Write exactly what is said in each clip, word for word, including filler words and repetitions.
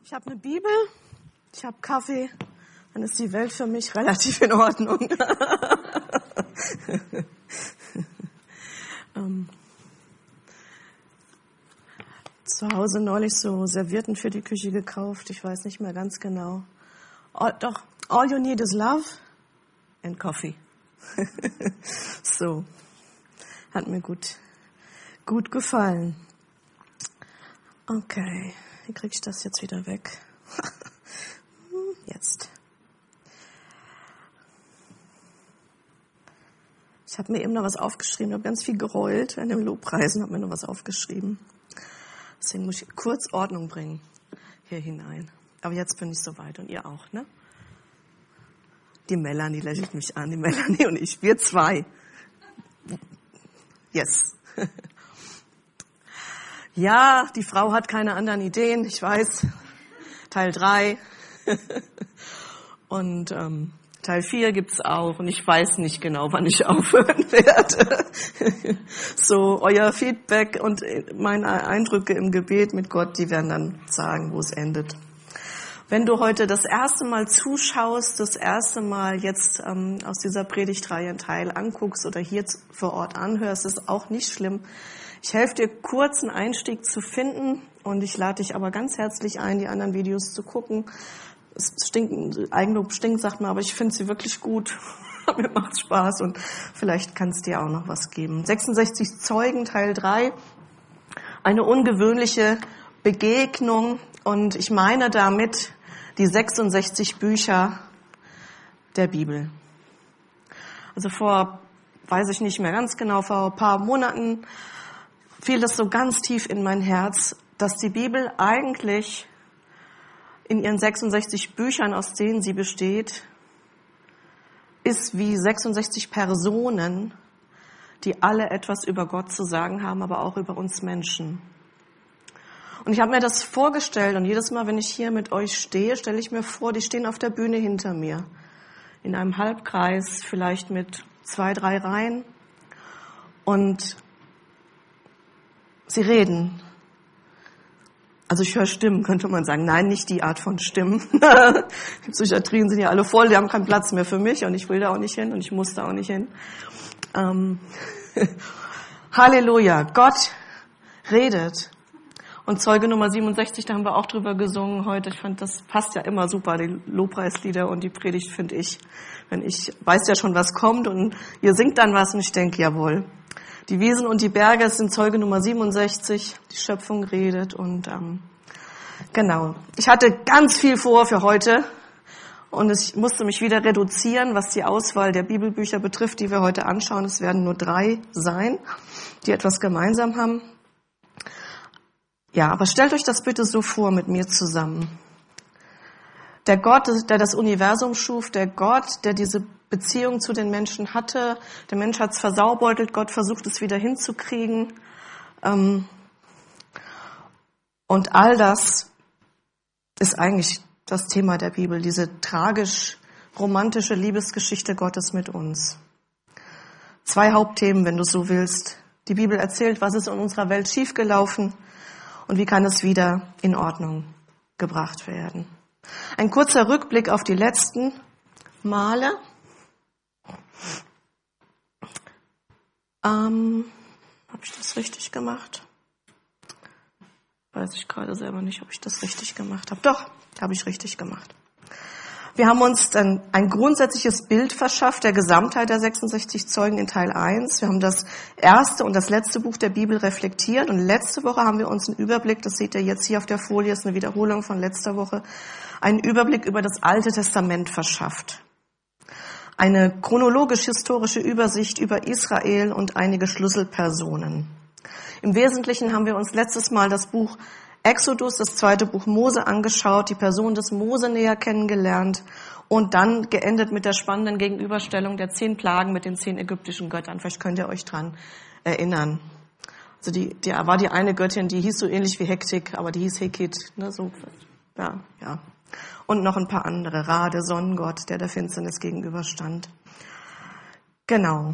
Ich habe eine Bibel, ich habe Kaffee, dann ist die Welt für mich relativ in Ordnung. ähm, zu Hause neulich so Servietten für die Küche gekauft, ich weiß nicht mehr ganz genau. All, doch, all you need is love and coffee. So, hat mir gut, gut gefallen. Okay, wie kriege ich das jetzt wieder weg? Jetzt. Ich habe mir eben noch was aufgeschrieben, habe ganz viel geheult an dem Lobpreisen, habe mir noch was aufgeschrieben. Deswegen muss ich kurz Ordnung bringen hier hinein. Aber jetzt bin ich soweit und ihr auch, ne? Die Melanie lächelt mich an, die Melanie und ich, wir zwei. Yes. Ja, die Frau hat keine anderen Ideen, ich weiß. Teil drei. Und ähm, Teil vier gibt's auch und ich weiß nicht genau, wann ich aufhören werde. So, euer Feedback und meine Eindrücke im Gebet mit Gott, die werden dann sagen, wo es endet. Wenn du heute das erste Mal zuschaust, das erste Mal jetzt ähm, aus dieser Predigtreihe einen Teil anguckst oder hier vor Ort anhörst, ist auch nicht schlimm. Ich helfe dir, kurz einen Einstieg zu finden und ich lade dich aber ganz herzlich ein, die anderen Videos zu gucken. Es stinkt, Eigenlob stinkt, sagt man, aber ich finde sie wirklich gut. Mir macht's Spaß und vielleicht kann es dir auch noch was geben. sechsundsechzig Zeugen, Teil drei. Eine ungewöhnliche Begegnung und ich meine damit die sechsundsechzig Bücher der Bibel. Also vor, weiß ich nicht mehr ganz genau, vor ein paar Monaten fiel das so ganz tief in mein Herz, dass die Bibel eigentlich in ihren sechsundsechzig Büchern, aus denen sie besteht, ist wie sechsundsechzig Personen, die alle etwas über Gott zu sagen haben, aber auch über uns Menschen. Und ich habe mir das vorgestellt und jedes Mal, wenn ich hier mit euch stehe, stelle ich mir vor, die stehen auf der Bühne hinter mir. In einem Halbkreis, vielleicht mit zwei, drei Reihen. Und sie reden. Also ich höre Stimmen, könnte man sagen. Nein, nicht die Art von Stimmen. Die Psychiatrien sind ja alle voll, die haben keinen Platz mehr für mich und ich will da auch nicht hin und ich muss da auch nicht hin. Ähm, Halleluja, Gott redet. Und Zeuge Nummer siebenundsechzig, da haben wir auch drüber gesungen heute. Ich fand, das passt ja immer super, die Lobpreislieder und die Predigt, finde ich. Wenn ich weiß ja schon, was kommt und ihr singt dann was und ich denke, jawohl. Die Wiesen und die Berge sind Zeuge Nummer siebenundsechzig, die Schöpfung redet und ähm, genau. Ich hatte ganz viel vor für heute und ich musste mich wieder reduzieren, was die Auswahl der Bibelbücher betrifft, die wir heute anschauen. Es werden nur drei sein, die etwas gemeinsam haben. Ja, aber stellt euch das bitte so vor mit mir zusammen. Der Gott, der das Universum schuf, der Gott, der diese Beziehung zu den Menschen hatte, der Mensch hat es versaubeutelt, Gott versucht es wieder hinzukriegen. Und all das ist eigentlich das Thema der Bibel, diese tragisch-romantische Liebesgeschichte Gottes mit uns. Zwei Hauptthemen, wenn du so willst. Die Bibel erzählt, was ist in unserer Welt schiefgelaufen und wie kann es wieder in Ordnung gebracht werden. Ein kurzer Rückblick auf die letzten Male. Ähm, habe ich das richtig gemacht? Weiß ich gerade selber nicht, ob ich das richtig gemacht habe. Doch, habe ich richtig gemacht. Wir haben uns dann ein grundsätzliches Bild verschafft der Gesamtheit der sechsundsechzig Zeugen in Teil eins. Wir haben das erste und das letzte Buch der Bibel reflektiert und letzte Woche haben wir uns einen Überblick, das seht ihr jetzt hier auf der Folie, ist eine Wiederholung von letzter Woche, einen Überblick über das Alte Testament verschafft. Eine chronologisch-historische Übersicht über Israel und einige Schlüsselpersonen. Im Wesentlichen haben wir uns letztes Mal das Buch Exodus, das zweite Buch Mose, angeschaut, die Person des Mose näher kennengelernt und dann geendet mit der spannenden Gegenüberstellung der zehn Plagen mit den zehn ägyptischen Göttern. Vielleicht könnt ihr euch dran erinnern. Also die, die war die eine Göttin, die hieß so ähnlich wie Hektik, aber die hieß Hekit, ne, so, ja, ja. Und noch ein paar andere, Ra, der Sonnengott, der der Finsternis gegenüberstand. Genau.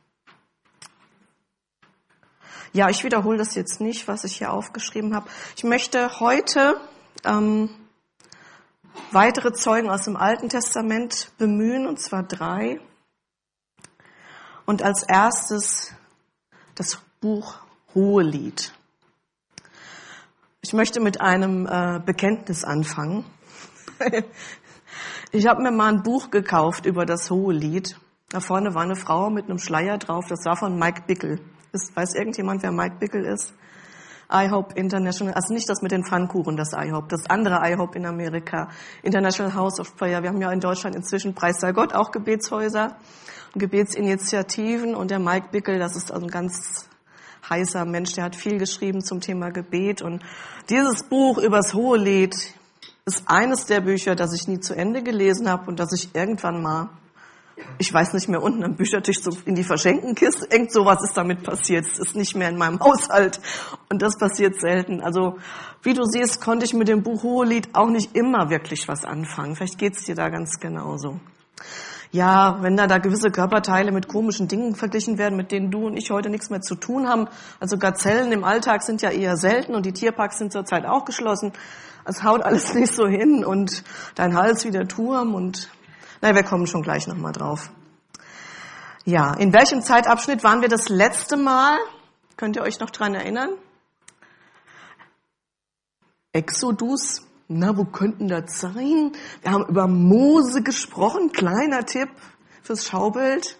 Ja, ich wiederhole das jetzt nicht, was ich hier aufgeschrieben habe. Ich möchte heute ähm, weitere Zeugen aus dem Alten Testament bemühen, und zwar drei. Und als erstes das Buch Hohelied. Ich möchte mit einem äh, Bekenntnis anfangen. Ich habe mir mal ein Buch gekauft über das Hohelied. Da vorne war eine Frau mit einem Schleier drauf. Das war von Mike Bickle. Ist, weiß irgendjemand, wer Mike Bickle ist? IHOP International, also nicht das mit den Pfannkuchen, das IHOP, das andere IHOP in Amerika, International House of Prayer. Wir haben ja in Deutschland inzwischen, preis sei Gott, auch Gebetshäuser und Gebetsinitiativen. Und der Mike Bickle, das ist also ein ganz heißer Mensch, der hat viel geschrieben zum Thema Gebet. Und dieses Buch übers Hohelied ist eines der Bücher, das ich nie zu Ende gelesen habe und das ich irgendwann mal, ich weiß nicht mehr, unten am Büchertisch so in die Verschenkenkiste, irgend sowas ist damit passiert. Es ist nicht mehr in meinem Haushalt und das passiert selten. Also wie du siehst, konnte ich mit dem Buch Hohelied auch nicht immer wirklich was anfangen. Vielleicht geht's dir da ganz genauso. Ja, wenn da, da gewisse Körperteile mit komischen Dingen verglichen werden, mit denen du und ich heute nichts mehr zu tun haben. Also Gazellen im Alltag sind ja eher selten und die Tierparks sind zurzeit auch geschlossen. Es haut alles nicht so hin und dein Hals wie der Turm und na, wir kommen schon gleich nochmal drauf. Ja, in welchem Zeitabschnitt waren wir das letzte Mal? Könnt ihr euch noch dran erinnern? Exodus. Na, wo könnten das sein? Wir haben über Mose gesprochen. Kleiner Tipp fürs Schaubild.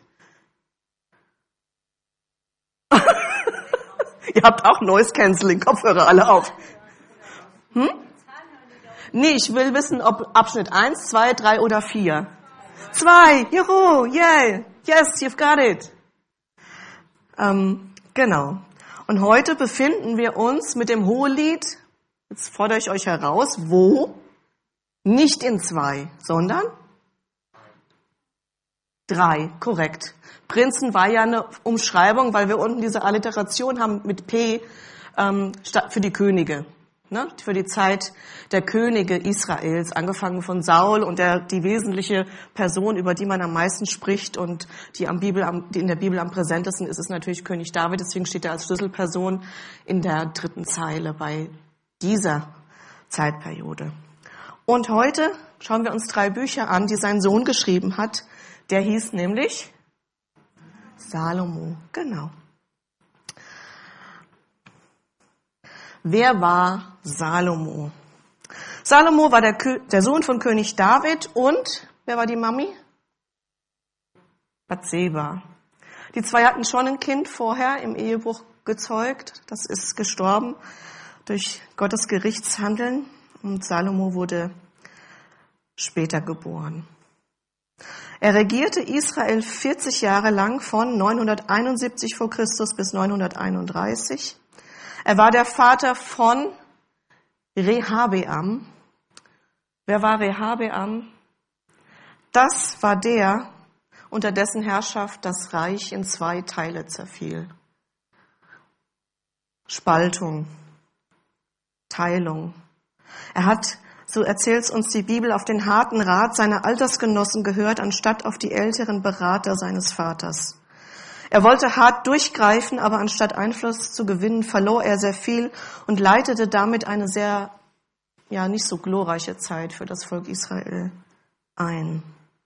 Ihr habt auch Noise Cancelling, Kopfhörer alle auf. Hm? Nee, ich will wissen, ob Abschnitt eins, zwei, drei oder vier. Zwei, juhu, yeah, yes, you've got it. Ähm, genau. Und heute befinden wir uns mit dem Hohelied, jetzt fordere ich euch heraus, wo? Nicht in zwei, sondern drei, korrekt. Prinzen war ja eine Umschreibung, weil wir unten diese Alliteration haben mit P ähm, statt für die Könige. Ne, für die Zeit der Könige Israels, angefangen von Saul und der, die wesentliche Person, über die man am meisten spricht und die, am Bibel, am, die in der Bibel am präsentesten ist, ist natürlich König David. Deswegen steht er als Schlüsselperson in der dritten Zeile bei dieser Zeitperiode. Und heute schauen wir uns drei Bücher an, die sein Sohn geschrieben hat. Der hieß nämlich Salomo. Genau. Wer war Salomo? Salomo war der, Kö- der Sohn von König David und, wer war die Mami? Bathseba. Die zwei hatten schon ein Kind vorher im Ehebruch gezeugt. Das ist gestorben durch Gottes Gerichtshandeln. Und Salomo wurde später geboren. Er regierte Israel vierzig Jahre lang von neunhunderteinundsiebzig vor Christus bis neunhunderteinunddreißig. Er war der Vater von Rehabeam. Wer war Rehabeam? Das war der, unter dessen Herrschaft das Reich in zwei Teile zerfiel. Spaltung, Teilung. Er hat, so erzählt uns die Bibel, auf den harten Rat seiner Altersgenossen gehört, anstatt auf die älteren Berater seines Vaters. Er wollte hart durchgreifen, aber anstatt Einfluss zu gewinnen, verlor er sehr viel und leitete damit eine sehr, ja, nicht so glorreiche Zeit für das Volk Israel ein.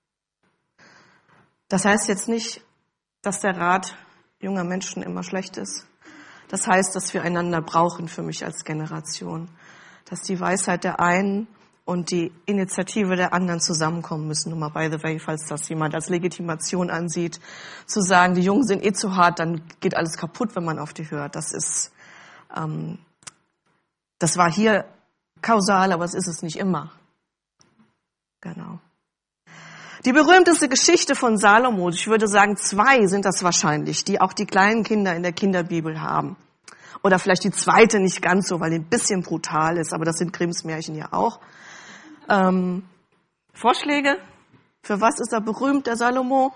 Das heißt jetzt nicht, dass der Rat junger Menschen immer schlecht ist. Das heißt, dass wir einander brauchen für mich als Generation. Dass die Weisheit der einen und die Initiative der anderen zusammenkommen müssen. Nur mal by the way, falls das jemand als Legitimation ansieht, zu sagen, die Jungen sind eh zu hart, dann geht alles kaputt, wenn man auf die hört. Das ist, ähm, das war hier kausal, aber es ist es nicht immer. Genau. Die berühmteste Geschichte von Salomo, ich würde sagen, zwei sind das wahrscheinlich, die auch die kleinen Kinder in der Kinderbibel haben. Oder vielleicht die zweite nicht ganz so, weil die ein bisschen brutal ist, aber das sind Grimms Märchen ja auch. Ähm, Vorschläge? Für was ist er berühmt, der Salomo?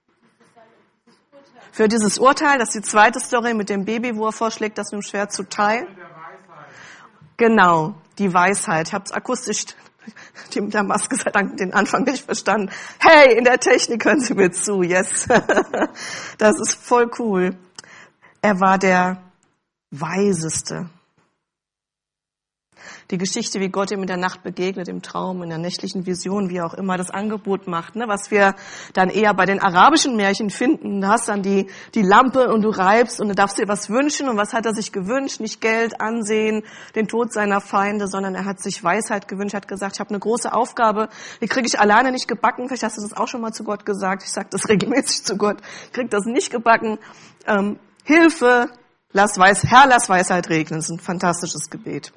Für dieses Urteil, das ist die zweite Story mit dem Baby, wo er vorschlägt, das mit dem Schwert zu teilen. Genau, die Weisheit. Ich habe es akustisch die mit der Maske sei Dank den Anfang nicht verstanden. Hey, in der Technik hören Sie mir zu, yes. Das ist voll cool. Er war der Weiseste. Die Geschichte, wie Gott ihm in der Nacht begegnet, im Traum, in der nächtlichen Vision, wie er auch immer das Angebot macht, ne? Was wir dann eher bei den arabischen Märchen finden. Du hast dann die, die Lampe und du reibst und du darfst dir was wünschen. Und was hat er sich gewünscht? Nicht Geld, Ansehen, den Tod seiner Feinde, sondern er hat sich Weisheit gewünscht, hat gesagt, ich habe eine große Aufgabe, die kriege ich alleine nicht gebacken. Vielleicht hast du das auch schon mal zu Gott gesagt. Ich sage das regelmäßig zu Gott. Ich kriege das nicht gebacken. Ähm, Hilfe, lass Weis, Herr, lass Weisheit regnen. Das ist ein fantastisches Gebet.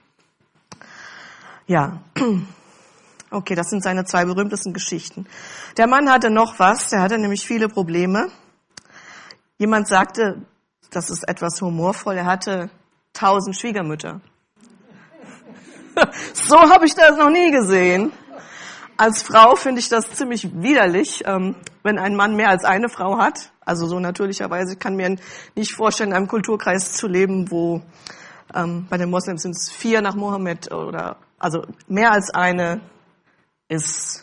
Ja, okay, das sind seine zwei berühmtesten Geschichten. Der Mann hatte noch was, der hatte nämlich viele Probleme. Jemand sagte, das ist etwas humorvoll, er hatte tausend Schwiegermütter. So habe ich das noch nie gesehen. Als Frau finde ich das ziemlich widerlich, wenn ein Mann mehr als eine Frau hat. Also so natürlicherweise, ich kann mir nicht vorstellen, in einem Kulturkreis zu leben, wo ähm, bei den Moslems sind es vier nach Mohammed oder also mehr als eine ist,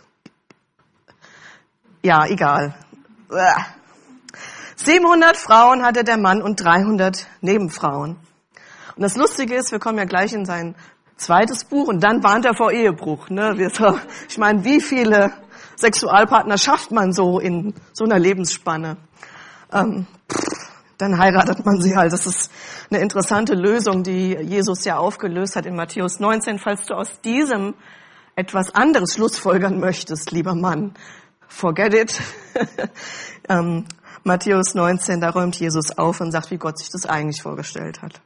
ja, egal. siebenhundert Frauen hatte der Mann und dreihundert Nebenfrauen. Und das Lustige ist, wir kommen ja gleich in sein zweites Buch und dann warnt er vor Ehebruch. Ne? Ich meine, wie viele Sexualpartner schafft man so in so einer Lebensspanne? Ähm, dann heiratet man sie halt. Das ist eine interessante Lösung, die Jesus ja aufgelöst hat in Matthäus neunzehn. Falls du aus diesem etwas anderes schlussfolgern möchtest, lieber Mann, forget it. ähm, Matthäus neunzehn, da räumt Jesus auf und sagt, wie Gott sich das eigentlich vorgestellt hat.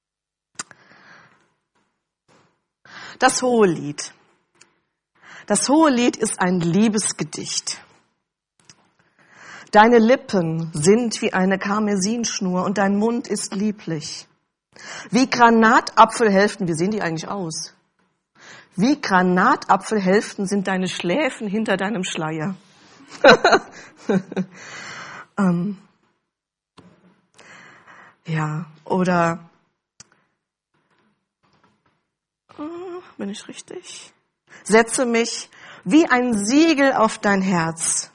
Das Hohelied. Das Hohelied ist ein Liebesgedicht. Deine Lippen sind wie eine Karmesinschnur und dein Mund ist lieblich. Wie Granatapfelhälften, wie sehen die eigentlich aus? Wie Granatapfelhälften sind deine Schläfen hinter deinem Schleier. ähm, ja, oder, oh, bin ich richtig? Setze mich wie ein Siegel auf dein Herz.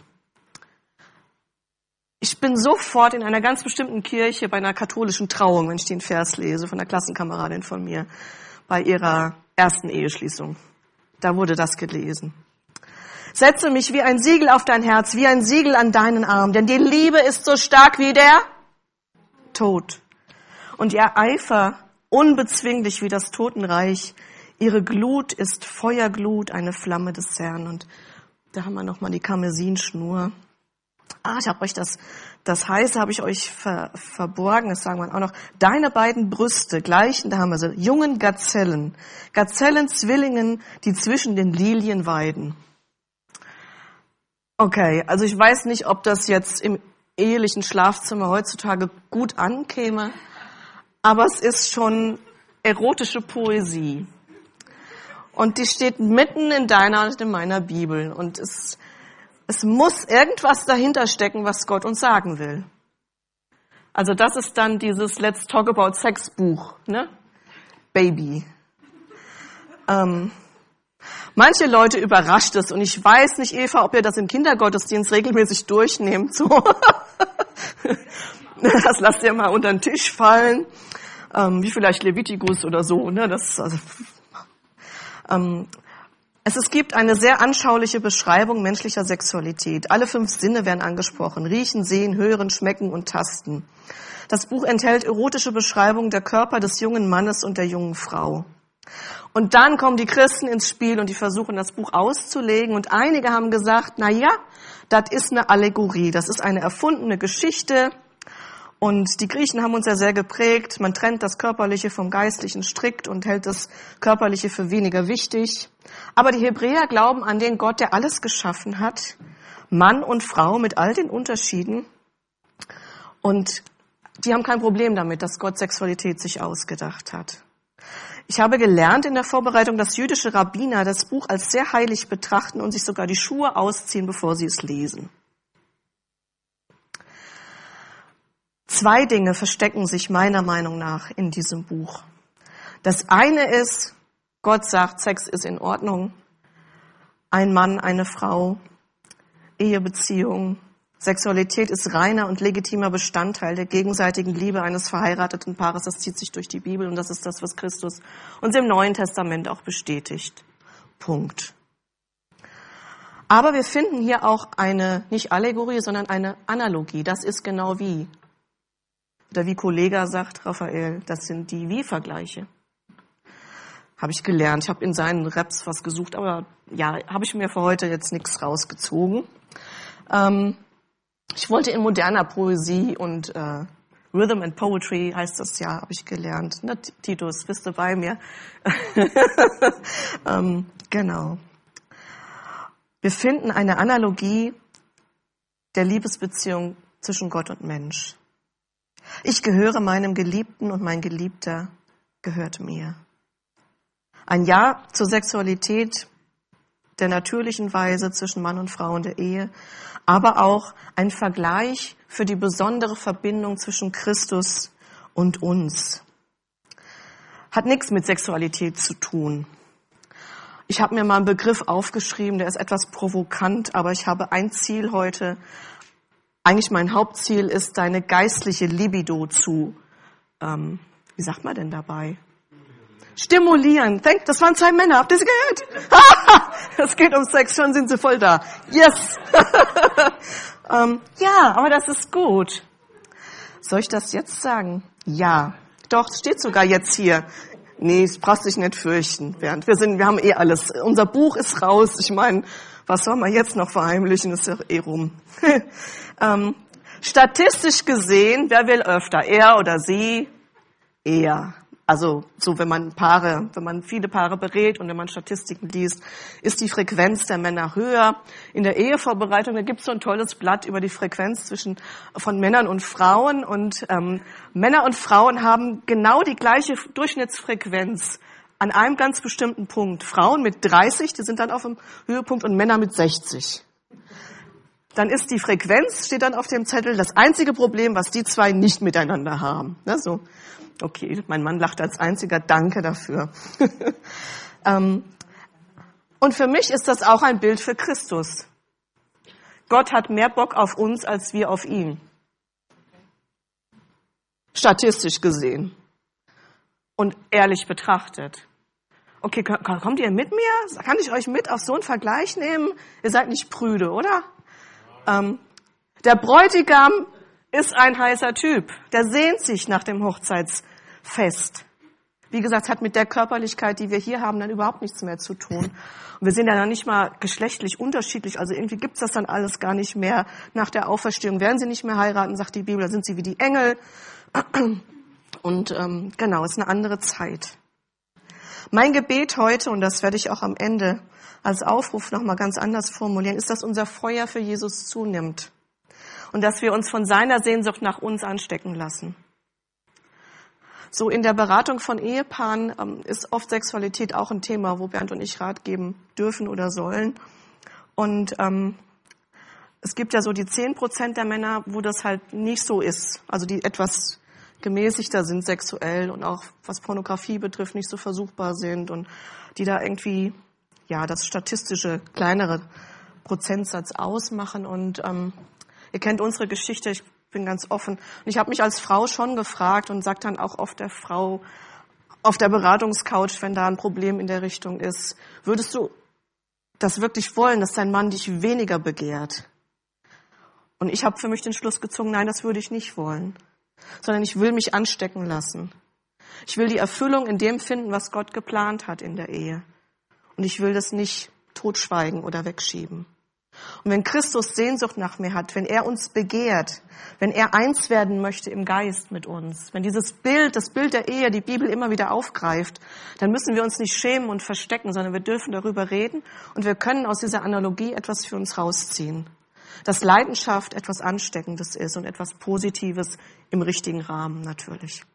Ich bin sofort in einer ganz bestimmten Kirche bei einer katholischen Trauung, wenn ich den Vers lese, von einer Klassenkameradin von mir, bei ihrer ersten Eheschließung. Da wurde das gelesen. Setze mich wie ein Siegel auf dein Herz, wie ein Siegel an deinen Arm, denn die Liebe ist so stark wie der Tod. Und ihr Eifer unbezwinglich wie das Totenreich. Ihre Glut ist Feuerglut, eine Flamme des Herrn. Und da haben wir nochmal die Karmesinschnur. Ah, ich habe euch das, das Heiße habe ich euch ver, verborgen, das sagen wir auch noch. Deine beiden Brüste gleichen, da haben wir sie, jungen Gazellen. Gazellenzwillingen, die zwischen den Lilien weiden. Okay, also ich weiß nicht, ob das jetzt im ehelichen Schlafzimmer heutzutage gut ankäme, aber es ist schon erotische Poesie. Und die steht mitten in deiner und in meiner Bibel. Und es, es muss irgendwas dahinter stecken, was Gott uns sagen will. Also das ist dann dieses Let's Talk About Sex Buch, ne? Baby. Ähm, manche Leute überrascht es. Und ich weiß nicht, Eva, ob ihr das im Kindergottesdienst regelmäßig durchnehmt. So. Das lasst ihr mal unter den Tisch fallen. Ähm, wie vielleicht Levitikus oder so, ne? Das, also, ähm, es, es gibt eine sehr anschauliche Beschreibung menschlicher Sexualität. Alle fünf Sinne werden angesprochen. Riechen, sehen, hören, schmecken und tasten. Das Buch enthält erotische Beschreibungen der Körper des jungen Mannes und der jungen Frau. Und dann kommen die Christen ins Spiel und die versuchen, das Buch auszulegen. Und einige haben gesagt, na ja, das ist eine Allegorie. Das ist eine erfundene Geschichte. Und die Griechen haben uns ja sehr geprägt. Man trennt das Körperliche vom Geistlichen strikt und hält das Körperliche für weniger wichtig. Aber die Hebräer glauben an den Gott, der alles geschaffen hat. Mann und Frau mit all den Unterschieden. Und die haben kein Problem damit, dass Gott Sexualität sich ausgedacht hat. Ich habe gelernt in der Vorbereitung, dass jüdische Rabbiner das Buch als sehr heilig betrachten und sich sogar die Schuhe ausziehen, bevor sie es lesen. Zwei Dinge verstecken sich meiner Meinung nach in diesem Buch. Das eine ist, Gott sagt, Sex ist in Ordnung. Ein Mann, eine Frau, Ehebeziehung Sexualität ist reiner und legitimer Bestandteil der gegenseitigen Liebe eines verheirateten Paares. Das zieht sich durch die Bibel und das ist das, was Christus uns im Neuen Testament auch bestätigt. Punkt. Aber wir finden hier auch eine, nicht Allegorie, sondern eine Analogie. Das ist genau wie. Oder wie Kollega sagt, Raphael, das sind die Wie-Vergleiche. Habe ich gelernt. Ich habe in seinen Raps was gesucht, aber ja, habe ich mir für heute jetzt nichts rausgezogen. Ähm, ich wollte in moderner Poesie und äh, Rhythm and Poetry heißt das ja, habe ich gelernt. Na, Titus, bist du bei mir? ähm, genau. Wir finden eine Analogie der Liebesbeziehung zwischen Gott und Mensch. Ich gehöre meinem Geliebten und mein Geliebter gehört mir. Ein Ja zur Sexualität der natürlichen Weise zwischen Mann und Frau in der Ehe, aber auch ein Vergleich für die besondere Verbindung zwischen Christus und uns. Hat nichts mit Sexualität zu tun. Ich habe mir mal einen Begriff aufgeschrieben, der ist etwas provokant, aber ich habe ein Ziel heute. Eigentlich mein Hauptziel ist, deine geistliche Libido zu, ähm, wie sagt man denn dabei? Stimulieren. Denk, das waren zwei Männer. Habt ihr sie gehört? Es geht um Sex, schon sind sie voll da. Yes! ähm, ja, aber das ist gut. Soll ich das jetzt sagen? Ja. Doch, es steht sogar jetzt hier. Nee, das brauchst dich nicht fürchten, Bernd. Wir sind, wir haben eh alles. Unser Buch ist raus. Ich meine, was soll man jetzt noch verheimlichen? Ist ja eh rum. ähm, statistisch gesehen, wer will öfter? Er oder sie? Er. Also, so, wenn man Paare, wenn man viele Paare berät und wenn man Statistiken liest, ist die Frequenz der Männer höher. In der Ehevorbereitung, da gibt es so ein tolles Blatt über die Frequenz zwischen, von Männern und Frauen und, ähm, Männer und Frauen haben genau die gleiche Durchschnittsfrequenz an einem ganz bestimmten Punkt. Frauen mit dreißig, die sind dann auf dem Höhepunkt und Männer mit sechzig. Dann ist die Frequenz, steht dann auf dem Zettel, das einzige Problem, was die zwei nicht miteinander haben. Ne, so. Okay, mein Mann lacht als einziger, danke dafür. ähm, und für mich ist das auch ein Bild für Christus. Gott hat mehr Bock auf uns, als wir auf ihn. Statistisch gesehen. Und ehrlich betrachtet. Okay, kommt ihr mit mir? Kann ich euch mit auf so einen Vergleich nehmen? Ihr seid nicht prüde, oder? Ähm, der Bräutigam ist ein heißer Typ. Der sehnt sich nach dem Hochzeitsfest. Wie gesagt, hat mit der Körperlichkeit, die wir hier haben, dann überhaupt nichts mehr zu tun. Und wir sind ja dann nicht mal geschlechtlich unterschiedlich. Also irgendwie gibt's das dann alles gar nicht mehr. Nach der Auferstehung werden sie nicht mehr heiraten, sagt die Bibel. Da sind sie wie die Engel. Und ähm, genau, ist eine andere Zeit. Mein Gebet heute, und das werde ich auch am Ende als Aufruf nochmal ganz anders formulieren, ist, dass unser Feuer für Jesus zunimmt. Und dass wir uns von seiner Sehnsucht nach uns anstecken lassen. So in der Beratung von Ehepaaren ähm, ist oft Sexualität auch ein Thema, wo Bernd und ich Rat geben dürfen oder sollen. Und ähm, es gibt ja so die zehn Prozent der Männer, wo das halt nicht so ist. Also die etwas gemäßigter sind sexuell und auch was Pornografie betrifft nicht so versuchbar sind und die da irgendwie ja das statistische kleinere Prozentsatz ausmachen. Und ähm, ihr kennt unsere Geschichte, ich bin ganz offen. Und ich habe mich als Frau schon gefragt und sage dann auch oft der Frau auf der Beratungscouch, wenn da ein Problem in der Richtung ist, würdest du das wirklich wollen, dass dein Mann dich weniger begehrt? Und ich habe für mich den Schluss gezogen, nein, das würde ich nicht wollen. Sondern ich will mich anstecken lassen. Ich will die Erfüllung in dem finden, was Gott geplant hat in der Ehe. Und ich will das nicht totschweigen oder wegschieben. Und wenn Christus Sehnsucht nach mir hat, wenn er uns begehrt, wenn er eins werden möchte im Geist mit uns, wenn dieses Bild, das Bild der Ehe, die Bibel immer wieder aufgreift, dann müssen wir uns nicht schämen und verstecken, sondern wir dürfen darüber reden und wir können aus dieser Analogie etwas für uns rausziehen. Dass Leidenschaft etwas Ansteckendes ist und etwas Positives im richtigen Rahmen natürlich.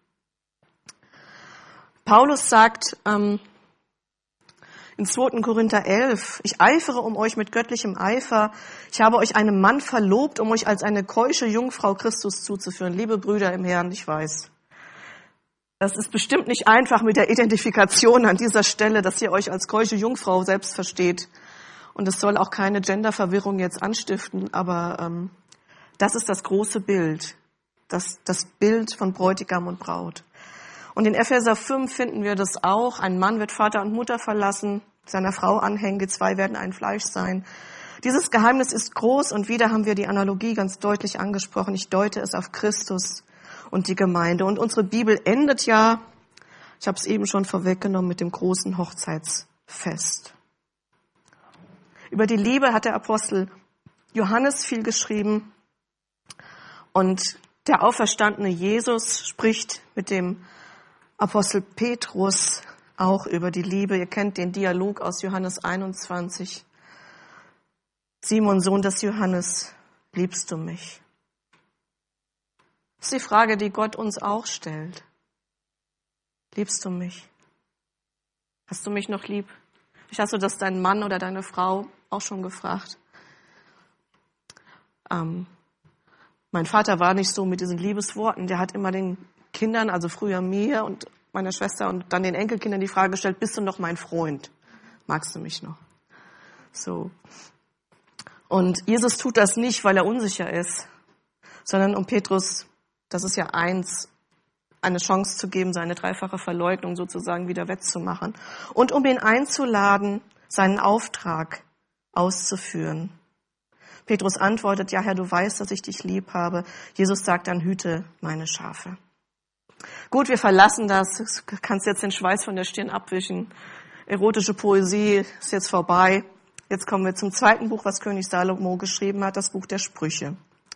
Paulus sagt ähm, in zweiter Korinther elf, ich eifere um euch mit göttlichem Eifer. Ich habe euch einem Mann verlobt, um euch als eine keusche Jungfrau Christus zuzuführen. Liebe Brüder im Herrn, ich weiß. Das ist bestimmt nicht einfach mit der Identifikation an dieser Stelle, dass ihr euch als keusche Jungfrau selbst versteht. Und es soll auch keine Genderverwirrung jetzt anstiften, aber ähm, Das ist das große Bild, das, das Bild von Bräutigam und Braut. Und in Epheser fünf finden wir das auch. Ein Mann wird Vater und Mutter verlassen, seiner Frau anhängen, die zwei werden ein Fleisch sein. Dieses Geheimnis ist groß und wieder haben wir die Analogie ganz deutlich angesprochen. Ich deute es auf Christus und die Gemeinde. Und unsere Bibel endet ja, ich habe es eben schon vorweggenommen, mit dem großen Hochzeitsfest. Über die Liebe hat der Apostel Johannes viel geschrieben. Und der auferstandene Jesus spricht mit dem Apostel Petrus auch über die Liebe. Ihr kennt den Dialog aus Johannes einundzwanzig. Simon, Sohn des Johannes, liebst du mich? Das ist die Frage, die Gott uns auch stellt. Liebst du mich? Hast du mich noch lieb? Vielleicht hast du das deinen Mann oder deine Frau auch schon gefragt. Ähm, mein Vater war nicht so mit diesen Liebesworten. Der hat immer den Kindern, also früher mir und meiner Schwester und dann den Enkelkindern die Frage gestellt, bist du noch mein Freund? Magst du mich noch? So. Und Jesus tut das nicht, weil er unsicher ist, sondern um Petrus, das ist ja eins, eine Chance zu geben, seine dreifache Verleugnung sozusagen wieder wettzumachen. Und um ihn einzuladen, seinen Auftrag auszuführen. Petrus antwortet, ja Herr, du weißt, dass ich dich lieb habe. Jesus sagt dann, hüte meine Schafe. Gut, wir verlassen das. Du kannst jetzt den Schweiß von der Stirn abwischen. Erotische Poesie ist jetzt vorbei. Jetzt kommen wir zum zweiten Buch, was König Salomo geschrieben hat, das Buch der Sprüche.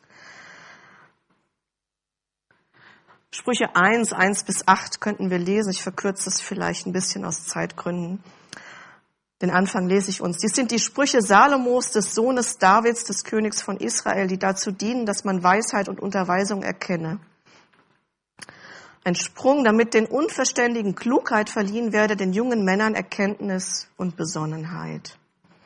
Sprüche eins, eins bis acht könnten wir lesen. Ich verkürze es vielleicht ein bisschen aus Zeitgründen. Den Anfang lese ich uns. Dies sind die Sprüche Salomos, des Sohnes Davids, des Königs von Israel, die dazu dienen, dass man Weisheit und Unterweisung erkenne. Ein Sprung, damit den Unverständigen Klugheit verliehen werde, den jungen Männern Erkenntnis und Besonnenheit.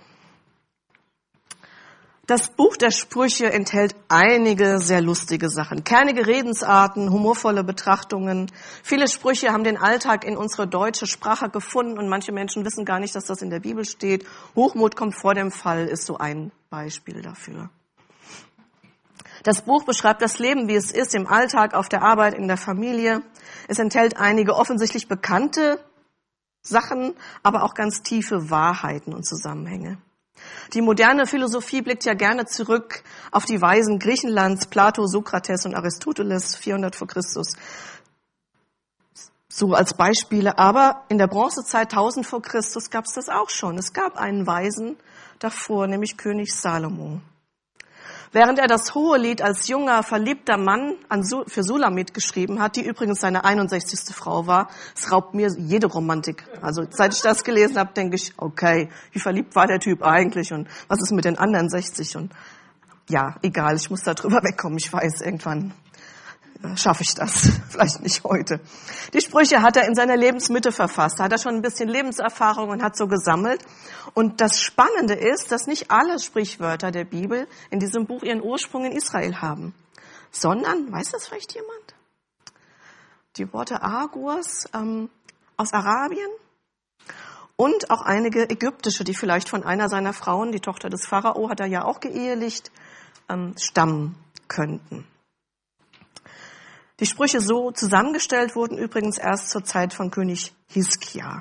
Das Buch der Sprüche enthält einige sehr lustige Sachen. Kernige Redensarten, humorvolle Betrachtungen. Viele Sprüche haben den Alltag in unsere deutsche Sprache gefunden und manche Menschen wissen gar nicht, dass das in der Bibel steht. Hochmut kommt vor dem Fall ist so ein Beispiel dafür. Das Buch beschreibt das Leben, wie es ist, im Alltag, auf der Arbeit, in der Familie. Es enthält einige offensichtlich bekannte Sachen, aber auch ganz tiefe Wahrheiten und Zusammenhänge. Die moderne Philosophie blickt ja gerne zurück auf die Weisen Griechenlands, Plato, Sokrates und Aristoteles, vierhundert vor Christus, so als Beispiele. Aber in der Bronzezeit, tausend vor Christus, gab es das auch schon. Es gab einen Weisen davor, nämlich König Salomo. Während er das Hohelied als junger, verliebter Mann an Su- für Sulamit geschrieben hat, die übrigens seine einundsechzigste Frau war, es raubt mir jede Romantik. Also seit ich das gelesen habe, denke ich, okay, wie verliebt war der Typ eigentlich und was ist mit den anderen sechzig? Und ja, egal, ich muss da drüber wegkommen. Ich weiß, irgendwann schaffe ich das. Vielleicht nicht heute. Die Sprüche hat er in seiner Lebensmitte verfasst. Da hat er schon ein bisschen Lebenserfahrung und hat so gesammelt. Und das Spannende ist, dass nicht alle Sprichwörter der Bibel in diesem Buch ihren Ursprung in Israel haben. Sondern, weiß das vielleicht jemand? Die Worte Agurs ähm, aus Arabien und auch einige ägyptische, die vielleicht von einer seiner Frauen, die Tochter des Pharao, hat er ja auch geehelicht, ähm, stammen könnten. Die Sprüche so zusammengestellt wurden übrigens erst zur Zeit von König Hiskia.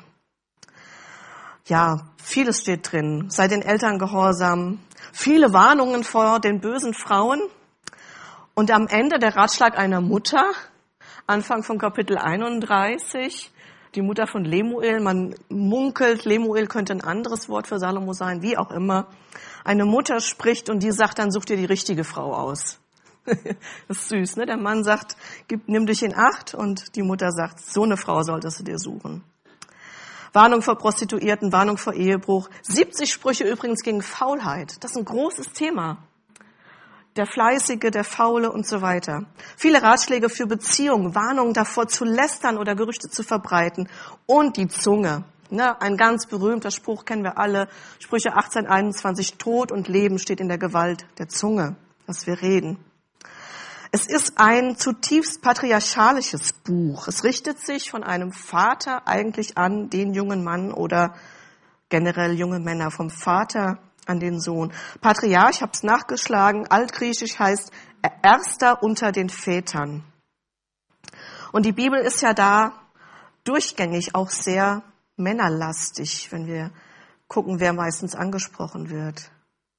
Ja, vieles steht drin. Sei den Eltern gehorsam. Viele Warnungen vor den bösen Frauen. Und am Ende der Ratschlag einer Mutter, Anfang von Kapitel einunddreißig, die Mutter von Lemuel, man munkelt, Lemuel könnte ein anderes Wort für Salomo sein, wie auch immer. Eine Mutter spricht und die sagt, dann such dir die richtige Frau aus. Das ist süß, ne? Der Mann sagt, gib, nimm dich in Acht und die Mutter sagt, so eine Frau solltest du dir suchen. Warnung vor Prostituierten, Warnung vor Ehebruch. siebzig Sprüche übrigens gegen Faulheit. Das ist ein großes Thema. Der Fleißige, der Faule und so weiter. Viele Ratschläge für Beziehungen, Warnungen davor zu lästern oder Gerüchte zu verbreiten. Und die Zunge. Ne? Ein ganz berühmter Spruch kennen wir alle. Sprüche achtzehn einundzwanzig, Tod und Leben steht in der Gewalt der Zunge, was wir reden. Es ist ein zutiefst patriarchalisches Buch. Es richtet sich von einem Vater eigentlich an den jungen Mann oder generell junge Männer, vom Vater an den Sohn. Patriarch, ich habe es nachgeschlagen, altgriechisch heißt Erster unter den Vätern. Und die Bibel ist ja da durchgängig auch sehr männerlastig, wenn wir gucken, wer meistens angesprochen wird.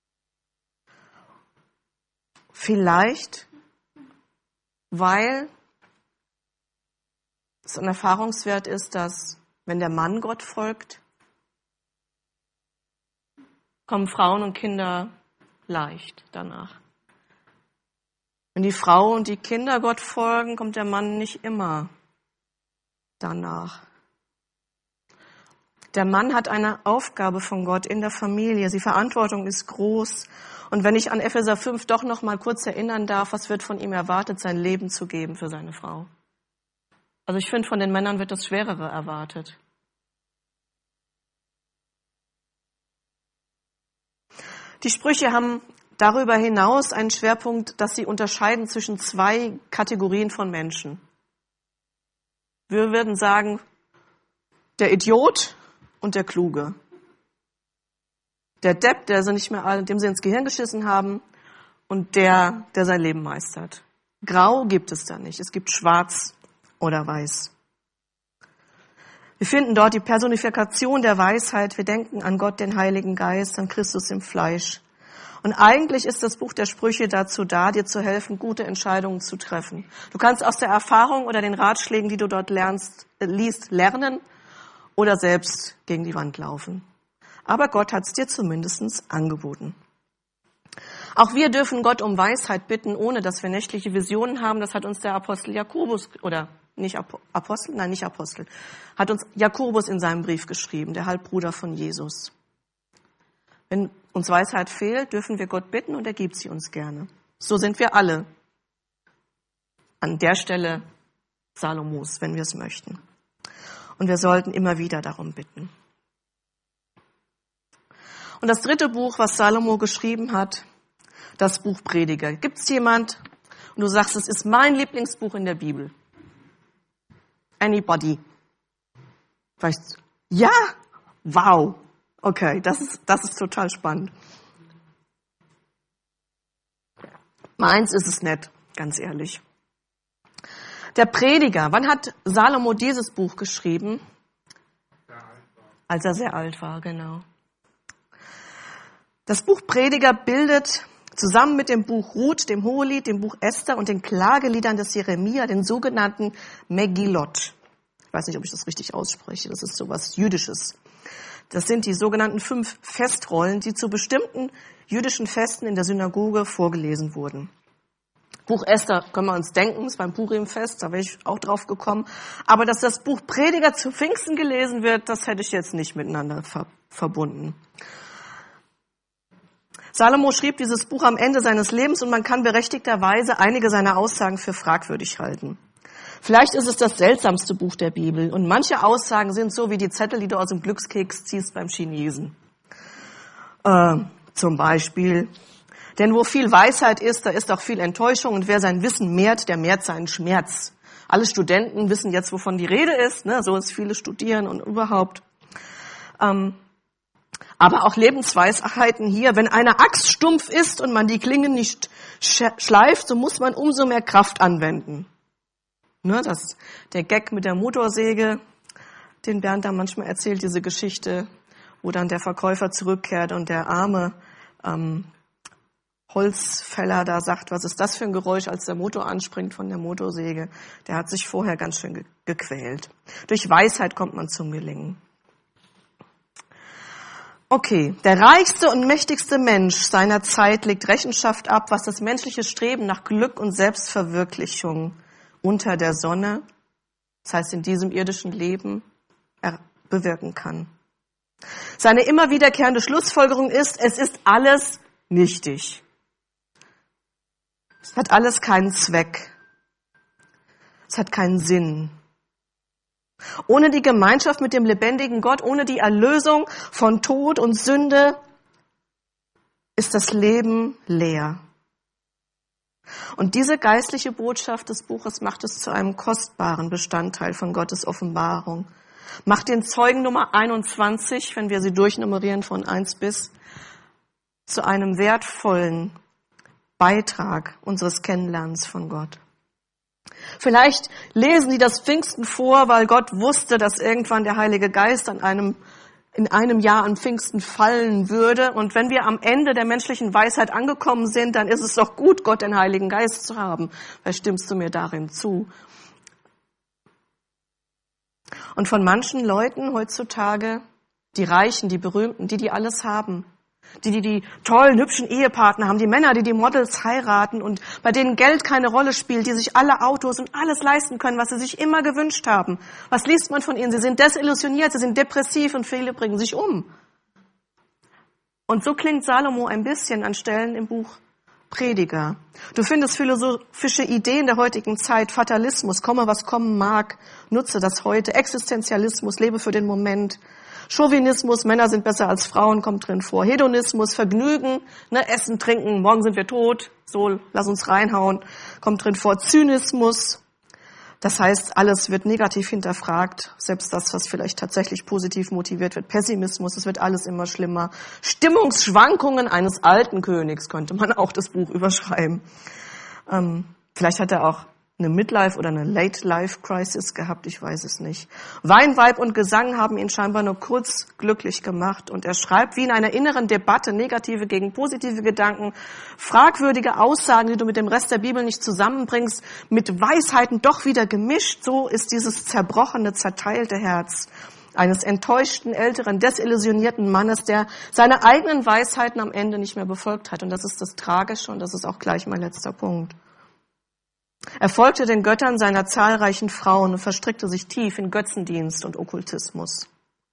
Vielleicht, weil es ein Erfahrungswert ist, dass wenn der Mann Gott folgt, kommen Frauen und Kinder leicht danach. Wenn die Frau und die Kinder Gott folgen, kommt der Mann nicht immer danach. Der Mann hat eine Aufgabe von Gott in der Familie. Die Verantwortung ist groß. Und wenn ich an Epheser fünf doch noch mal kurz erinnern darf, was wird von ihm erwartet, sein Leben zu geben für seine Frau. Also ich finde, von den Männern wird das Schwerere erwartet. Die Sprüche haben darüber hinaus einen Schwerpunkt, dass sie unterscheiden zwischen zwei Kategorien von Menschen. Wir würden sagen, der Idiot und der Kluge. Der Depp, der sie nicht mehr, dem sie ins Gehirn geschissen haben, und der, der sein Leben meistert. Grau gibt es da nicht. Es gibt schwarz oder weiß. Wir finden dort die Personifikation der Weisheit. Wir denken an Gott, den Heiligen Geist, an Christus im Fleisch. Und eigentlich ist das Buch der Sprüche dazu da, dir zu helfen, gute Entscheidungen zu treffen. Du kannst aus der Erfahrung oder den Ratschlägen, die du dort lernst, äh, liest, lernen oder selbst gegen die Wand laufen. Aber Gott hat es dir zumindest angeboten. Auch wir dürfen Gott um Weisheit bitten, ohne dass wir nächtliche Visionen haben. Das hat uns der Apostel Jakobus, oder nicht Apostel, nein, nicht Apostel, hat uns Jakobus in seinem Brief geschrieben, der Halbbruder von Jesus. Wenn uns Weisheit fehlt, dürfen wir Gott bitten und er gibt sie uns gerne. So sind wir alle an der Stelle Salomos, wenn wir es möchten. Und wir sollten immer wieder darum bitten. Und das dritte Buch, was Salomo geschrieben hat, das Buch Prediger. Gibt es jemand, und du sagst, es ist mein Lieblingsbuch in der Bibel? Anybody? Vielleicht, ja? Wow. Okay, das ist, das ist total spannend. Meins ist es nicht, ganz ehrlich. Der Prediger, wann hat Salomo dieses Buch geschrieben? Als er sehr alt war, genau. Das Buch Prediger bildet zusammen mit dem Buch Ruth, dem Hohelied, dem Buch Esther und den Klageliedern des Jeremia den sogenannten Megillot. Ich weiß nicht, ob ich das richtig ausspreche, das ist sowas Jüdisches. Das sind die sogenannten fünf Festrollen, die zu bestimmten jüdischen Festen in der Synagoge vorgelesen wurden. Buch Esther können wir uns denken, ist beim Purimfest, da wäre ich auch drauf gekommen. Aber dass das Buch Prediger zu Pfingsten gelesen wird, das hätte ich jetzt nicht miteinander ver- verbunden. Salomo schrieb dieses Buch am Ende seines Lebens und man kann berechtigterweise einige seiner Aussagen für fragwürdig halten. Vielleicht ist es das seltsamste Buch der Bibel und manche Aussagen sind so wie die Zettel, die du aus dem Glückskeks ziehst beim Chinesen. Äh, zum Beispiel, denn wo viel Weisheit ist, da ist auch viel Enttäuschung und wer sein Wissen mehrt, der mehrt seinen Schmerz. Alle Studenten wissen jetzt, wovon die Rede ist, ne? So ist viele studieren und überhaupt. Ähm, Aber auch Lebensweisheiten hier. Wenn eine Axt stumpf ist und man die Klingen nicht schleift, so muss man umso mehr Kraft anwenden. Ne, das, der Gag mit der Motorsäge, den Bernd da manchmal erzählt, diese Geschichte, wo dann der Verkäufer zurückkehrt und der arme ähm, Holzfäller da sagt, was ist das für ein Geräusch, als der Motor anspringt von der Motorsäge. Der hat sich vorher ganz schön ge- gequält. Durch Weisheit kommt man zum Gelingen. Okay, der reichste und mächtigste Mensch seiner Zeit legt Rechenschaft ab, was das menschliche Streben nach Glück und Selbstverwirklichung unter der Sonne, das heißt in diesem irdischen Leben, bewirken kann. Seine immer wiederkehrende Schlussfolgerung ist, es ist alles nichtig. Es hat alles keinen Zweck. Es hat keinen Sinn. Ohne die Gemeinschaft mit dem lebendigen Gott, ohne die Erlösung von Tod und Sünde, ist das Leben leer. Und diese geistliche Botschaft des Buches macht es zu einem kostbaren Bestandteil von Gottes Offenbarung. Macht den Zeugen Nummer einundzwanzig, wenn wir sie durchnummerieren von eins bis, zu einem wertvollen Beitrag unseres Kennenlernens von Gott. Vielleicht lesen die das Pfingsten vor, weil Gott wusste, dass irgendwann der Heilige Geist an einem, in einem Jahr an Pfingsten fallen würde. Und wenn wir am Ende der menschlichen Weisheit angekommen sind, dann ist es doch gut, Gott den Heiligen Geist zu haben. Vielleicht stimmst du mir darin zu. Und von manchen Leuten heutzutage, die Reichen, die Berühmten, die, die alles haben, die, die die tollen, hübschen Ehepartner haben, die Männer, die die Models heiraten und bei denen Geld keine Rolle spielt, die sich alle Autos und alles leisten können, was sie sich immer gewünscht haben. Was liest man von ihnen? Sie sind desillusioniert, sie sind depressiv und viele bringen sich um. Und so klingt Salomo ein bisschen an Stellen im Buch Prediger. Du findest philosophische Ideen der heutigen Zeit, Fatalismus, komme was kommen mag, nutze das heute, Existenzialismus, lebe für den Moment, Chauvinismus, Männer sind besser als Frauen, kommt drin vor, Hedonismus, Vergnügen, ne, Essen, Trinken, morgen sind wir tot, so, lass uns reinhauen, kommt drin vor, Zynismus, das heißt, alles wird negativ hinterfragt, selbst das, was vielleicht tatsächlich positiv motiviert wird, Pessimismus, es wird alles immer schlimmer, Stimmungsschwankungen eines alten Königs, könnte man auch das Buch überschreiben. Ähm, vielleicht hat er auch eine Midlife- oder eine Late-Life-Crisis gehabt, ich weiß es nicht. Wein, Weib und Gesang haben ihn scheinbar nur kurz glücklich gemacht. Und er schreibt wie in einer inneren Debatte negative gegen positive Gedanken, fragwürdige Aussagen, die du mit dem Rest der Bibel nicht zusammenbringst, mit Weisheiten doch wieder gemischt. So ist dieses zerbrochene, zerteilte Herz eines enttäuschten, älteren, desillusionierten Mannes, der seine eigenen Weisheiten am Ende nicht mehr befolgt hat. Und das ist das Tragische und das ist auch gleich mein letzter Punkt. Er folgte den Göttern seiner zahlreichen Frauen und verstrickte sich tief in Götzendienst und Okkultismus.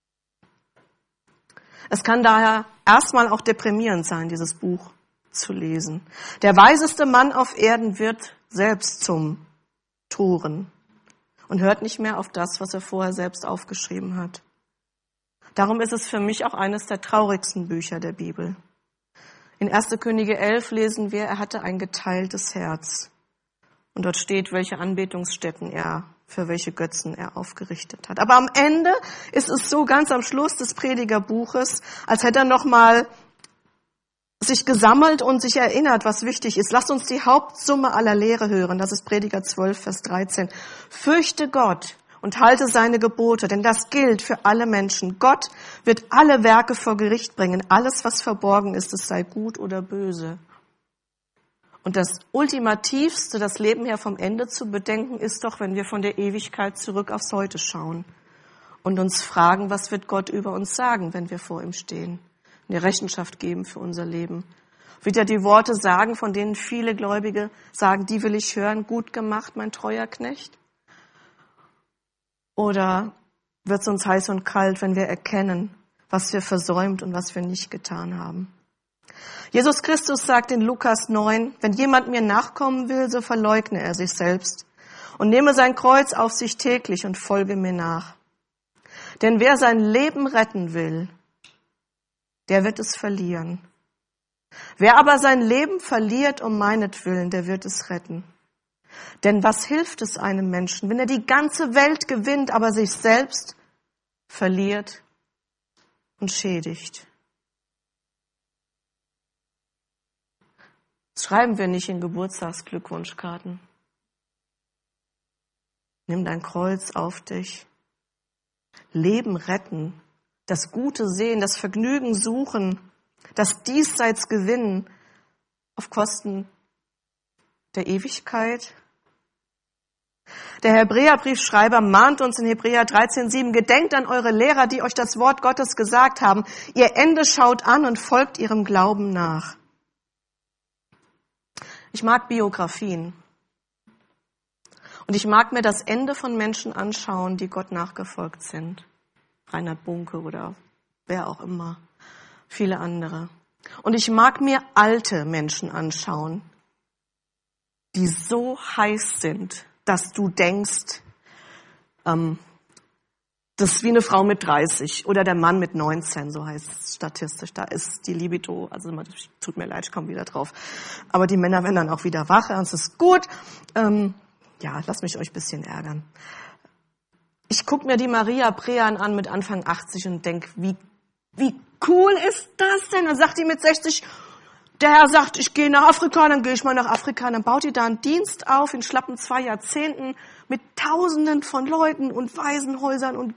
Es kann daher erstmal auch deprimierend sein, dieses Buch zu lesen. Der weiseste Mann auf Erden wird selbst zum Toren und hört nicht mehr auf das, was er vorher selbst aufgeschrieben hat. Darum ist es für mich auch eines der traurigsten Bücher der Bibel. In erster Könige elf lesen wir, er hatte ein geteiltes Herz. Und dort steht, welche Anbetungsstätten er, für welche Götzen er aufgerichtet hat. Aber am Ende ist es so, ganz am Schluss des Predigerbuches, als hätte er nochmal sich gesammelt und sich erinnert, was wichtig ist. Lasst uns die Hauptsumme aller Lehre hören. Das ist Prediger zwölf, Vers dreizehn. Fürchte Gott und halte seine Gebote, denn das gilt für alle Menschen. Gott wird alle Werke vor Gericht bringen. Alles, was verborgen ist, es sei gut oder böse. Und das Ultimativste, das Leben her vom Ende zu bedenken, ist doch, wenn wir von der Ewigkeit zurück aufs Heute schauen und uns fragen, was wird Gott über uns sagen, wenn wir vor ihm stehen, eine Rechenschaft geben für unser Leben. Wird er die Worte sagen, von denen viele Gläubige sagen, die will ich hören, gut gemacht, mein treuer Knecht? Oder wird es uns heiß und kalt, wenn wir erkennen, was wir versäumt und was wir nicht getan haben? Jesus Christus sagt in Lukas neun, wenn jemand mir nachkommen will, so verleugne er sich selbst und nehme sein Kreuz auf sich täglich und folge mir nach. Denn wer sein Leben retten will, der wird es verlieren. Wer aber sein Leben verliert um meinetwillen, der wird es retten. Denn was hilft es einem Menschen, wenn er die ganze Welt gewinnt, aber sich selbst verliert und schädigt? Das schreiben wir nicht in Geburtstagsglückwunschkarten. Nimm dein Kreuz auf dich. Leben retten, das Gute sehen, das Vergnügen suchen, das Diesseits gewinnen auf Kosten der Ewigkeit. Der Hebräerbriefschreiber mahnt uns in Hebräer dreizehn sieben, gedenkt an eure Lehrer, die euch das Wort Gottes gesagt haben. Ihr Ende schaut an und folgt ihrem Glauben nach. Ich mag Biografien. Und ich mag mir das Ende von Menschen anschauen, die Gott nachgefolgt sind. Reinhard Bunke oder wer auch immer. Viele andere. Und ich mag mir alte Menschen anschauen, die so heiß sind, dass du denkst, ähm, das ist wie eine Frau mit dreißig oder der Mann mit neunzehn, so heißt es statistisch. Da ist die Libido, also tut mir leid, ich komme wieder drauf. Aber die Männer werden dann auch wieder wach, und es ist gut. Ähm, ja, lass mich euch ein bisschen ärgern. Ich gucke mir die Maria Prean an mit Anfang achtzig und denke, wie, wie cool ist das denn? Dann sagt die mit sechzig, der Herr sagt, ich gehe nach Afrika, dann gehe ich mal nach Afrika. Dann baut ihr da einen Dienst auf in schlappen zwei Jahrzehnten mit Tausenden von Leuten und Waisenhäusern. Und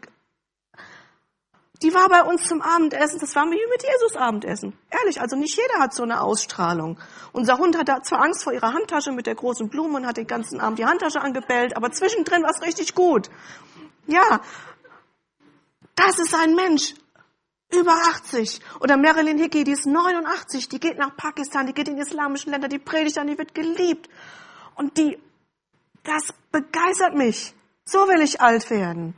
die war bei uns zum Abendessen. Das war wie mit Jesus Abendessen. Ehrlich, also nicht jeder hat so eine Ausstrahlung. Unser Hund hatte zwar Angst vor ihrer Handtasche mit der großen Blume und hat den ganzen Abend die Handtasche angebellt, aber zwischendrin war es richtig gut. Ja, das ist ein Mensch. Über achtzig. Oder Marilyn Hickey, die ist neunundachtzig, die geht nach Pakistan, die geht in islamischen Länder, die predigt dann, die wird geliebt. Und die, das begeistert mich. So will ich alt werden.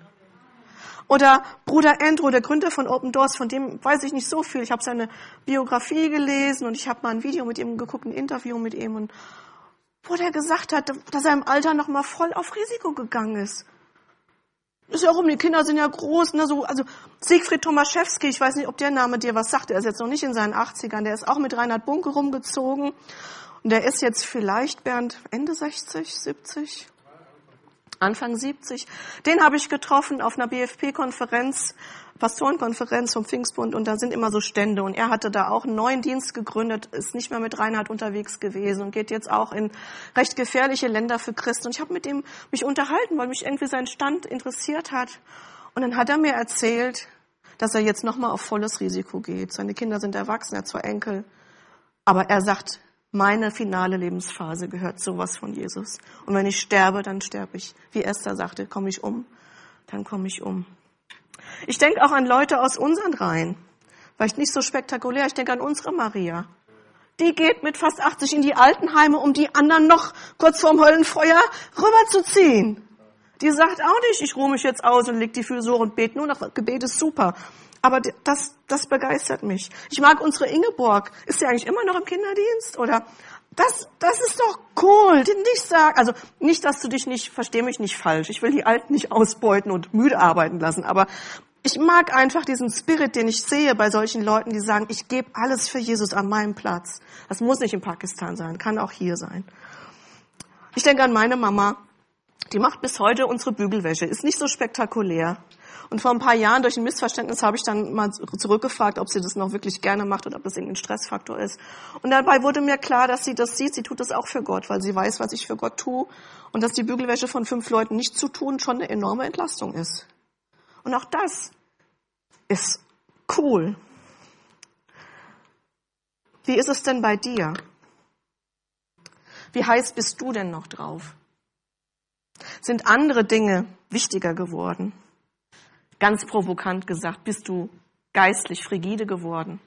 Oder Bruder Andrew, der Gründer von Open Doors, von dem weiß ich nicht so viel. Ich habe seine Biografie gelesen und ich habe mal ein Video mit ihm geguckt, ein Interview mit ihm, und wo der gesagt hat, dass er im Alter noch mal voll auf Risiko gegangen ist. Ist ja auch um, die Kinder sind ja groß, ne, so, also Siegfried Tomaszewski, ich weiß nicht, ob der Name dir was sagt, der ist jetzt noch nicht in seinen achtzigern, der ist auch mit Reinhard Bunke rumgezogen und der ist jetzt vielleicht, Bernd, Ende sechzig, siebzig, Anfang siebzig. Den habe ich getroffen auf einer B F P-Konferenz, Pastorenkonferenz vom Pfingstbund, und da sind immer so Stände, und er hatte da auch einen neuen Dienst gegründet, ist nicht mehr mit Reinhard unterwegs gewesen und geht jetzt auch in recht gefährliche Länder für Christen. Und ich habe mit ihm mich unterhalten, weil mich irgendwie sein Stand interessiert hat. Und dann hat er mir erzählt, dass er jetzt nochmal auf volles Risiko geht. Seine Kinder sind erwachsen, er hat zwei Enkel, aber er sagt, meine finale Lebensphase gehört sowas von Jesus. Und wenn ich sterbe, dann sterbe ich. Wie Esther sagte, komme ich um, dann komme ich um. Ich denke auch an Leute aus unseren Reihen. Vielleicht nicht so spektakulär, ich denke an unsere Maria. Die geht mit fast achtzig in die Altenheime, um die anderen noch kurz vorm Höllenfeuer rüberzuziehen. Die sagt auch nicht, ich ruhe mich jetzt aus und leg die Füße hoch und bete nur noch. Gebet ist super. Aber das, das begeistert mich. Ich mag unsere Ingeborg. Ist sie eigentlich immer noch im Kinderdienst? Oder das, das ist doch cool. Nicht sagen, also nicht, dass du dich nicht, versteh mich nicht falsch. Ich will die Alten nicht ausbeuten und müde arbeiten lassen. Aber ich mag einfach diesen Spirit, den ich sehe bei solchen Leuten, die sagen, ich gebe alles für Jesus an meinem Platz. Das muss nicht in Pakistan sein, kann auch hier sein. Ich denke an meine Mama. Die macht bis heute unsere Bügelwäsche. Ist nicht so spektakulär. Und vor ein paar Jahren, durch ein Missverständnis, habe ich dann mal zurückgefragt, ob sie das noch wirklich gerne macht oder ob das irgendein Stressfaktor ist. Und dabei wurde mir klar, dass sie das sieht. Sie tut das auch für Gott, weil sie weiß, was ich für Gott tue. Und dass die Bügelwäsche von fünf Leuten nicht zu tun schon eine enorme Entlastung ist. Und auch das ist cool. Wie ist es denn bei dir? Wie heiß bist du denn noch drauf? Sind andere Dinge wichtiger geworden? Ganz provokant gesagt, bist du geistlich frigide geworden?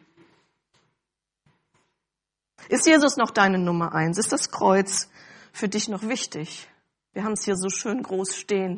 Ist Jesus noch deine Nummer eins? Ist das Kreuz für dich noch wichtig? Wir haben es hier so schön groß stehen.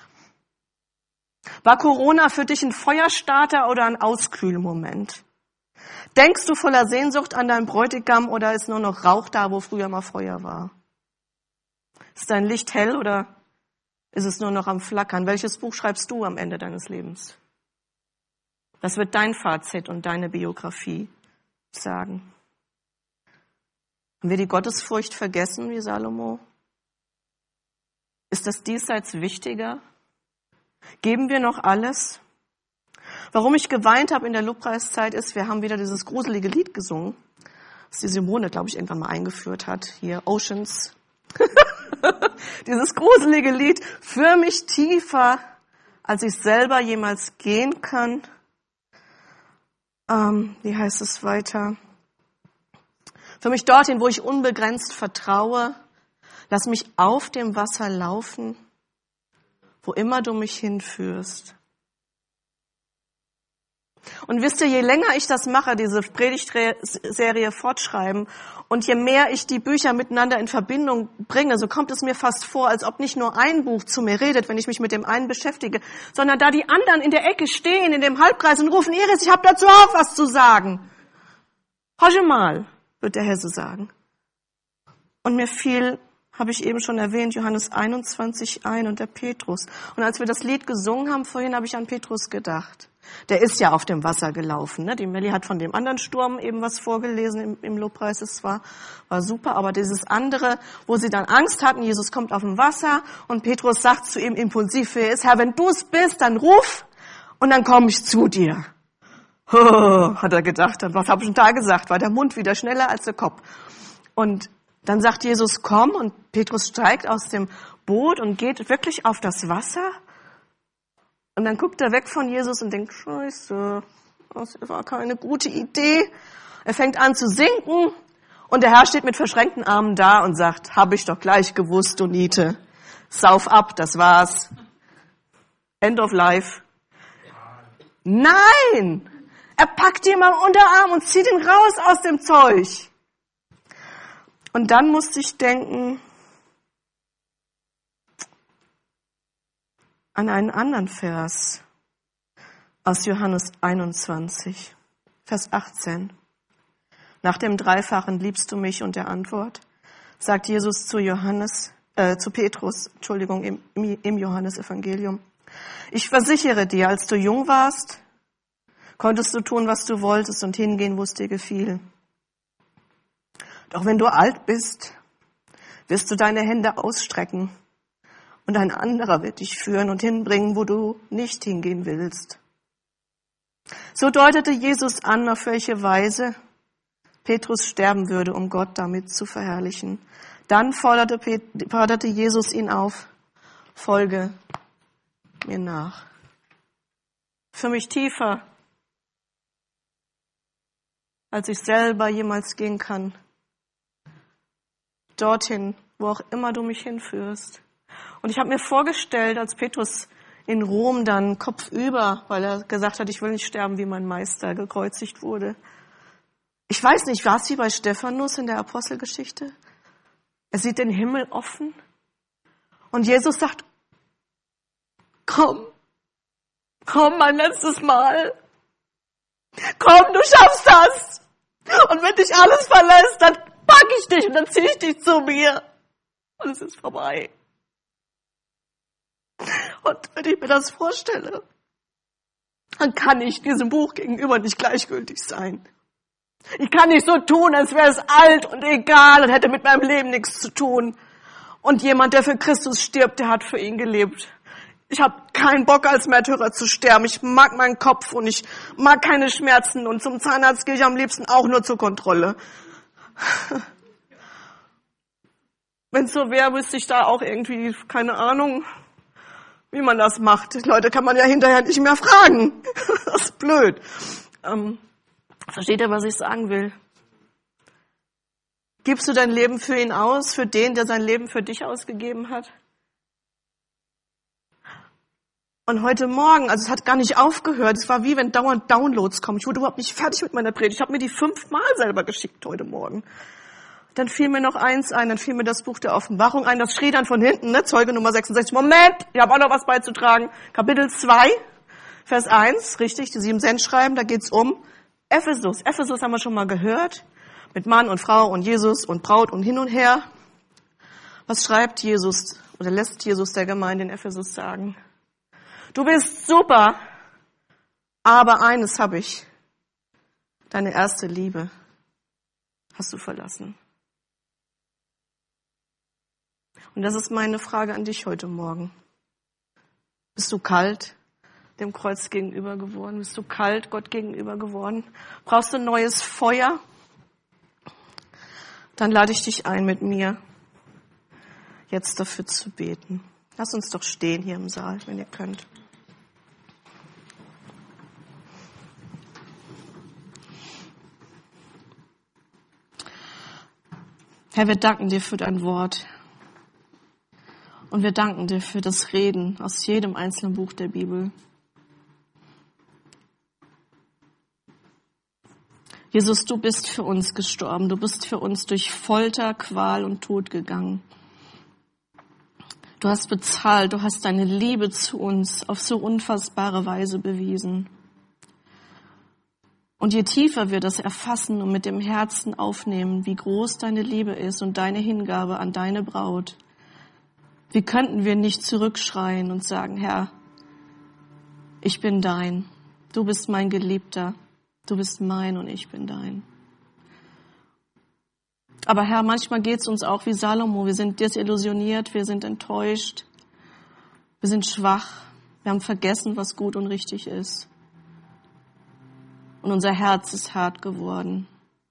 War Corona für dich ein Feuerstarter oder ein Auskühlmoment? Denkst du voller Sehnsucht an deinen Bräutigam oder ist nur noch Rauch da, wo früher mal Feuer war? Ist dein Licht hell oder ist es nur noch am Flackern? Welches Buch schreibst du am Ende deines Lebens? Das wird dein Fazit und deine Biografie sagen. Haben wir die Gottesfurcht vergessen, wie Salomo? Ist das diesseits wichtiger? Geben wir noch alles? Warum ich geweint habe in der Lobpreiszeit ist, wir haben wieder dieses gruselige Lied gesungen, das die Simone, glaube ich, irgendwann mal eingeführt hat. Hier, Oceans. Dieses gruselige Lied, für mich tiefer, als ich selber jemals gehen kann. Ähm, wie heißt es weiter? Für mich dorthin, wo ich unbegrenzt vertraue. Lass mich auf dem Wasser laufen, wo immer du mich hinführst. Und wisst ihr, je länger ich das mache, diese Predigtserie fortschreiben, und je mehr ich die Bücher miteinander in Verbindung bringe, so kommt es mir fast vor, als ob nicht nur ein Buch zu mir redet, wenn ich mich mit dem einen beschäftige, sondern da die anderen in der Ecke stehen, in dem Halbkreis und rufen, Iris, ich habe dazu auch was zu sagen. Hosche mal, wird der Hesse sagen. Und mir fiel, habe ich eben schon erwähnt, Johannes einundzwanzig ein und der Petrus. Und als wir das Lied gesungen haben vorhin, habe ich an Petrus gedacht. Der ist ja auf dem Wasser gelaufen. Ne? Die Melli hat von dem anderen Sturm eben was vorgelesen im, im Lobpreis. Es war, war super, aber dieses andere, wo sie dann Angst hatten, Jesus kommt auf dem Wasser und Petrus sagt zu ihm impulsiv, wer ist, Herr, wenn du es bist, dann ruf und dann komme ich zu dir. Oh, hat er gedacht, was habe ich denn da gesagt? War der Mund wieder schneller als der Kopf. Und dann sagt Jesus, komm, und Petrus steigt aus dem Boot und geht wirklich auf das Wasser. Und dann guckt er weg von Jesus und denkt, Scheiße, das war keine gute Idee. Er fängt an zu sinken und der Herr steht mit verschränkten Armen da und sagt, hab ich doch gleich gewusst, du Niete. Sauf ab, das war's. End of life. Nein! Er packt ihn am Unterarm und zieht ihn raus aus dem Zeug. Und dann musste ich denken an einen anderen Vers aus Johannes einundzwanzig, Vers achtzehn. Nach dem Dreifachen liebst du mich und der Antwort, sagt Jesus zu Johannes, äh, zu Petrus, Entschuldigung, im, im Johannesevangelium. Ich versichere dir, als du jung warst, konntest du tun, was du wolltest und hingehen, wo es dir gefiel. Doch wenn du alt bist, wirst du deine Hände ausstrecken und ein anderer wird dich führen und hinbringen, wo du nicht hingehen willst. So deutete Jesus an, auf welche Weise Petrus sterben würde, um Gott damit zu verherrlichen. Dann forderte, Pet- forderte Jesus ihn auf, folge mir nach. Für mich tiefer, als ich selber jemals gehen kann. Dorthin, wo auch immer du mich hinführst. Und ich habe mir vorgestellt, als Petrus in Rom dann kopfüber, weil er gesagt hat, ich will nicht sterben, wie mein Meister gekreuzigt wurde. Ich weiß nicht, war es wie bei Stephanus in der Apostelgeschichte? Er sieht den Himmel offen und Jesus sagt, komm, komm mein letztes Mal. Komm, du schaffst das. Und wenn dich alles verlässt, dann pack ich dich und dann ziehe ich dich zu mir. Und es ist vorbei. Und wenn ich mir das vorstelle, dann kann ich diesem Buch gegenüber nicht gleichgültig sein. Ich kann nicht so tun, als wäre es alt und egal und hätte mit meinem Leben nichts zu tun. Und jemand, der für Christus stirbt, der hat für ihn gelebt. Ich habe keinen Bock, als Märtyrer zu sterben. Ich mag meinen Kopf und ich mag keine Schmerzen. Und zum Zahnarzt gehe ich am liebsten auch nur zur Kontrolle. Wenn es so wäre, wüsste ich da auch irgendwie, keine Ahnung, wie man das macht. Die Leute kann man ja hinterher nicht mehr fragen. Das ist blöd. Ähm, versteht ihr, was ich sagen will? Gibst du dein Leben für ihn aus, für den, der sein Leben für dich ausgegeben hat? Und heute Morgen, also es hat gar nicht aufgehört, es war wie wenn dauernd Downloads kommen. Ich wurde überhaupt nicht fertig mit meiner Predigt. Ich habe mir die fünfmal selber geschickt heute Morgen. Dann fiel mir noch eins ein, dann fiel mir das Buch der Offenbarung ein. Das schrie dann von hinten, ne? Zeuge Nummer sechsundsechzig. Moment, ich habe auch noch was beizutragen. Kapitel zwei, Vers eins, richtig, die sieben Cent schreiben, da geht's um Ephesus. Ephesus haben wir schon mal gehört, mit Mann und Frau und Jesus und Braut und hin und her. Was schreibt Jesus oder lässt Jesus der Gemeinde in Ephesus sagen? Du bist super, aber eines habe ich. Deine erste Liebe hast du verlassen. Und das ist meine Frage an dich heute Morgen. Bist du kalt dem Kreuz gegenüber geworden? Bist du kalt Gott gegenüber geworden? Brauchst du ein neues Feuer? Dann lade ich dich ein, mit mir jetzt dafür zu beten. Lass uns doch stehen hier im Saal, wenn ihr könnt. Herr, wir danken dir für dein Wort. Und wir danken dir für das Reden aus jedem einzelnen Buch der Bibel. Jesus, du bist für uns gestorben. Du bist für uns durch Folter, Qual und Tod gegangen. Du hast bezahlt. Du hast deine Liebe zu uns auf so unfassbare Weise bewiesen. Und je tiefer wir das erfassen und mit dem Herzen aufnehmen, wie groß deine Liebe ist und deine Hingabe an deine Braut, wie könnten wir nicht zurückschreien und sagen, Herr, ich bin dein, du bist mein Geliebter, du bist mein und ich bin dein. Aber Herr, manchmal geht es uns auch wie Salomo, wir sind desillusioniert, wir sind enttäuscht, wir sind schwach, wir haben vergessen, was gut und richtig ist. und unser Herz ist hart geworden.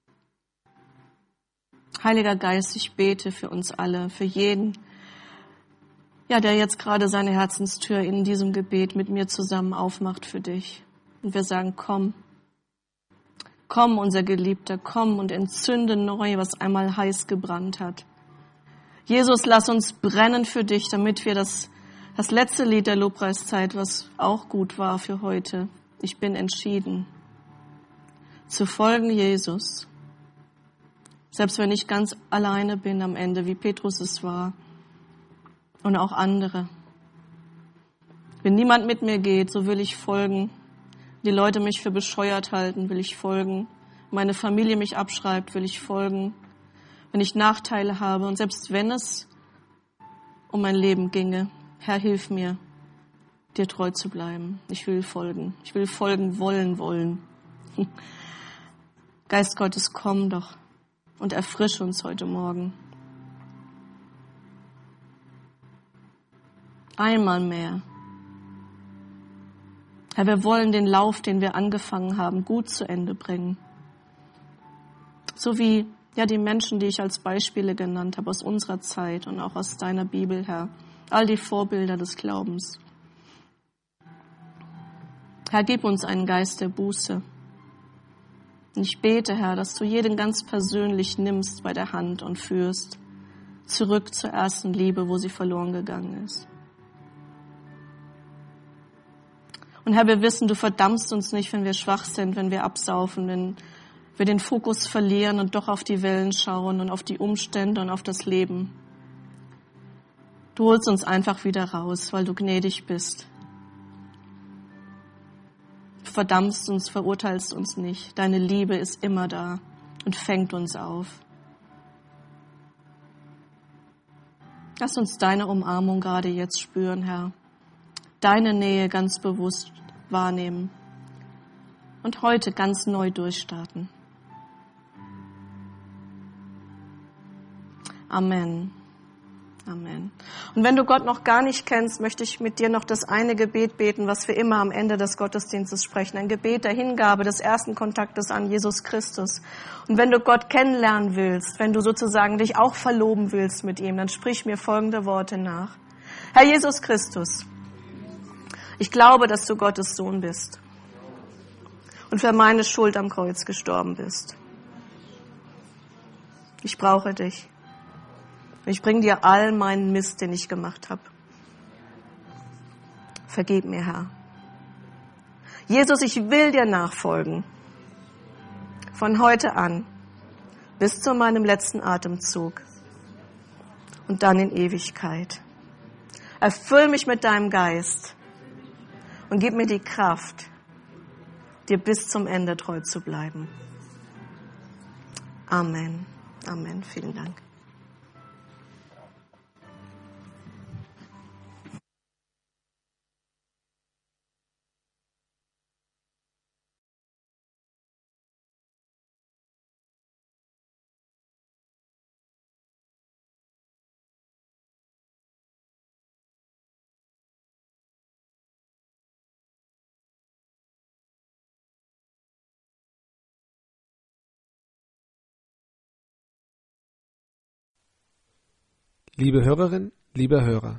Heiliger Geist, ich bete für uns alle, für jeden, ja, der jetzt gerade seine Herzenstür in diesem Gebet mit mir zusammen aufmacht für dich. Und wir sagen, komm, komm, unser Geliebter, komm und entzünde neu, was einmal heiß gebrannt hat. Jesus, lass uns brennen für dich, damit wir das, das letzte Lied der Lobpreiszeit, was auch gut war für heute, ich bin entschieden, zu folgen Jesus. Selbst wenn ich ganz alleine bin am Ende, wie Petrus es war und auch andere. Wenn niemand mit mir geht, so will ich folgen. Die Leute mich für bescheuert halten, will ich folgen. Meine Familie mich abschreibt, will ich folgen. Wenn ich Nachteile habe und selbst wenn es um mein Leben ginge, Herr, hilf mir, dir treu zu bleiben. Ich will folgen. Ich will folgen wollen, wollen. Geist Gottes, komm doch und erfrische uns heute Morgen. Einmal mehr. Herr, wir wollen den Lauf, den wir angefangen haben, gut zu Ende bringen. So wie ja die Menschen, die ich als Beispiele genannt habe aus unserer Zeit und auch aus deiner Bibel, Herr. All die Vorbilder des Glaubens. Herr, gib uns einen Geist der Buße. Und ich bete, Herr, dass du jeden ganz persönlich nimmst bei der Hand und führst zurück zur ersten Liebe, wo sie verloren gegangen ist. Und Herr, wir wissen, du verdammst uns nicht, wenn wir schwach sind, wenn wir absaufen, wenn wir den Fokus verlieren und doch auf die Wellen schauen und auf die Umstände und auf das Leben. Du holst uns einfach wieder raus, weil du gnädig bist. Du verdammst uns, verurteilst uns nicht. Deine Liebe ist immer da und fängt uns auf. Lass uns deine Umarmung gerade jetzt spüren, Herr. Deine Nähe ganz bewusst wahrnehmen und heute ganz neu durchstarten. Amen. Amen. Und wenn du Gott noch gar nicht kennst, möchte ich mit dir noch das eine Gebet beten, was wir immer am Ende des Gottesdienstes sprechen. Ein Gebet der Hingabe, des ersten Kontaktes an Jesus Christus. Und wenn du Gott kennenlernen willst, wenn du sozusagen dich auch verloben willst mit ihm, dann sprich mir folgende Worte nach. Herr Jesus Christus, ich glaube, dass du Gottes Sohn bist und für meine Schuld am Kreuz gestorben bist. Ich brauche dich. Ich bringe dir all meinen Mist, den ich gemacht habe. Vergib mir, Herr. Jesus, ich will dir nachfolgen. Von heute an bis zu meinem letzten Atemzug und dann in Ewigkeit. Erfüll mich mit deinem Geist und gib mir die Kraft, dir bis zum Ende treu zu bleiben. Amen. Amen. Vielen Dank. Liebe Hörerin, lieber Hörer,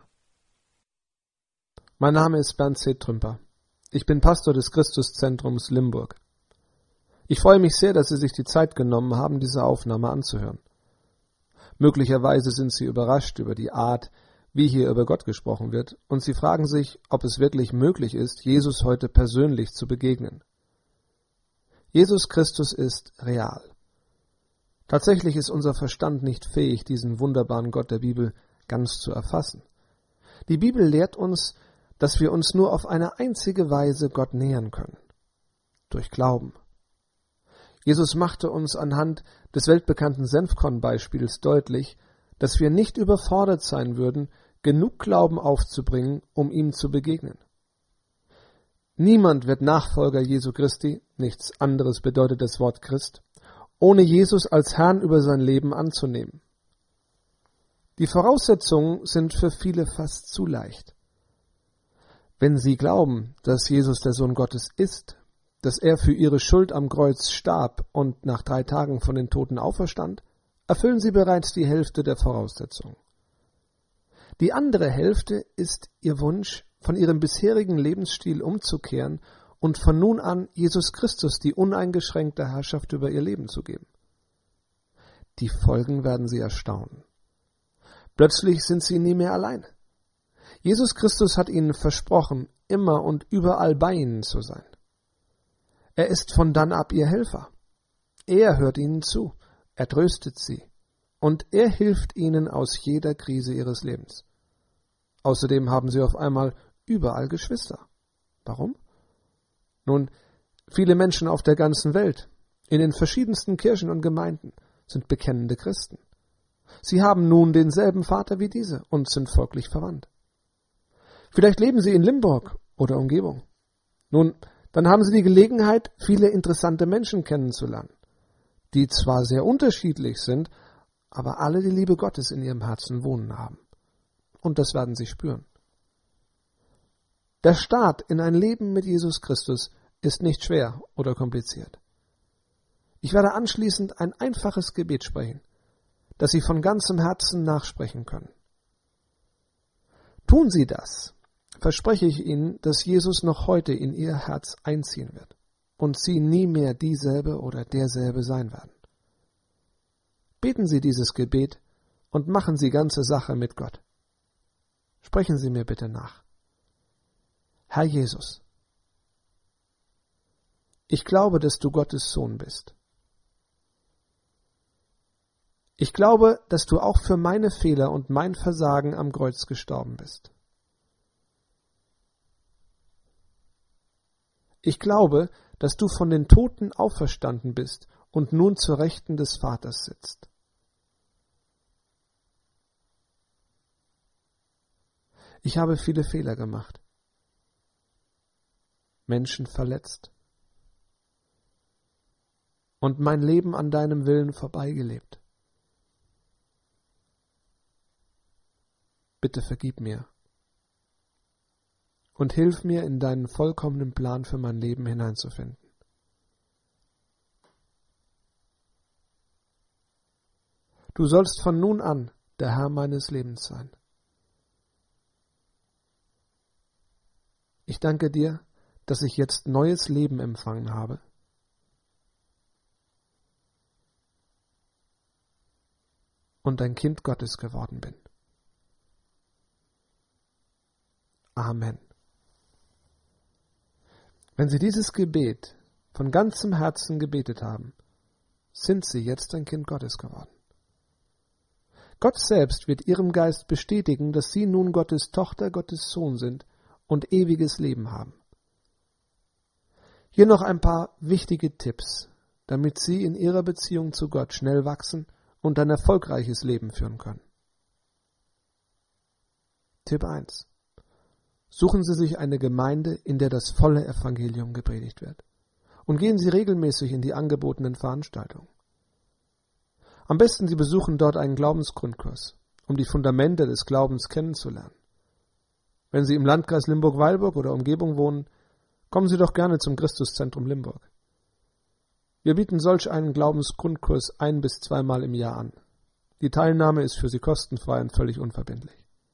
mein Name ist Bernd C. Trümper. Ich bin Pastor des Christuszentrums Limburg. Ich freue mich sehr, dass Sie sich die Zeit genommen haben, diese Aufnahme anzuhören. Möglicherweise sind Sie überrascht über die Art, wie hier über Gott gesprochen wird, und Sie fragen sich, ob es wirklich möglich ist, Jesus heute persönlich zu begegnen. Jesus Christus ist real. Tatsächlich ist unser Verstand nicht fähig, diesen wunderbaren Gott der Bibel ganz zu erfassen. Die Bibel lehrt uns, dass wir uns nur auf eine einzige Weise Gott nähern können: durch Glauben. Jesus machte uns anhand des weltbekannten Senfkorn-Beispiels deutlich, dass wir nicht überfordert sein würden, genug Glauben aufzubringen, um ihm zu begegnen. Niemand wird Nachfolger Jesu Christi, nichts anderes bedeutet das Wort Christ, ohne Jesus als Herrn über sein Leben anzunehmen. Die Voraussetzungen sind für viele fast zu leicht. Wenn sie glauben, dass Jesus der Sohn Gottes ist, dass er für ihre Schuld am Kreuz starb und nach drei Tagen von den Toten auferstand, erfüllen sie bereits die Hälfte der Voraussetzungen. Die andere Hälfte ist ihr Wunsch, von ihrem bisherigen Lebensstil umzukehren und von nun an Jesus Christus die uneingeschränkte Herrschaft über ihr Leben zu geben. Die Folgen werden sie erstaunen. Plötzlich sind sie nie mehr allein. Jesus Christus hat ihnen versprochen, immer und überall bei ihnen zu sein. Er ist von dann ab ihr Helfer. Er hört ihnen zu, er tröstet sie und er hilft ihnen aus jeder Krise ihres Lebens. Außerdem haben sie auf einmal überall Geschwister. Warum? Nun, viele Menschen auf der ganzen Welt, in den verschiedensten Kirchen und Gemeinden, sind bekennende Christen. Sie haben nun denselben Vater wie diese und sind folglich verwandt. Vielleicht leben sie in Limburg oder Umgebung. Nun, dann haben sie die Gelegenheit, viele interessante Menschen kennenzulernen, die zwar sehr unterschiedlich sind, aber alle die Liebe Gottes in ihrem Herzen wohnen haben. Und das werden sie spüren. Der Start in ein Leben mit Jesus Christus ist nicht schwer oder kompliziert. Ich werde anschließend ein einfaches Gebet sprechen, das Sie von ganzem Herzen nachsprechen können. Tun Sie das, verspreche ich Ihnen, dass Jesus noch heute in Ihr Herz einziehen wird und Sie nie mehr dieselbe oder derselbe sein werden. Beten Sie dieses Gebet und machen Sie ganze Sache mit Gott. Sprechen Sie mir bitte nach. Herr Jesus, ich glaube, dass du Gottes Sohn bist. Ich glaube, dass du auch für meine Fehler und mein Versagen am Kreuz gestorben bist. Ich glaube, dass du von den Toten auferstanden bist und nun zur Rechten des Vaters sitzt. Ich habe viele Fehler gemacht, Menschen verletzt und mein Leben an deinem Willen vorbeigelebt. Bitte vergib mir und hilf mir, in deinen vollkommenen Plan für mein Leben hineinzufinden. Du sollst von nun an der Herr meines Lebens sein. Ich danke dir, dass ich jetzt neues Leben empfangen habe. Und ein Kind Gottes geworden bin. Amen. Wenn Sie dieses Gebet von ganzem Herzen gebetet haben, sind Sie jetzt ein Kind Gottes geworden. Gott selbst wird Ihrem Geist bestätigen, dass Sie nun Gottes Tochter, Gottes Sohn sind und ewiges Leben haben. Hier noch ein paar wichtige Tipps, damit Sie in Ihrer Beziehung zu Gott schnell wachsen und ein erfolgreiches Leben führen können. Tipp eins. Suchen Sie sich eine Gemeinde, in der das volle Evangelium gepredigt wird. Und gehen Sie regelmäßig in die angebotenen Veranstaltungen. Am besten Sie besuchen dort einen Glaubensgrundkurs, um die Fundamente des Glaubens kennenzulernen. Wenn Sie im Landkreis Limburg-Weilburg oder Umgebung wohnen, kommen Sie doch gerne zum Christuszentrum Limburg. Wir bieten solch einen Glaubensgrundkurs ein- bis zweimal im Jahr an. Die Teilnahme ist für Sie kostenfrei und völlig unverbindlich.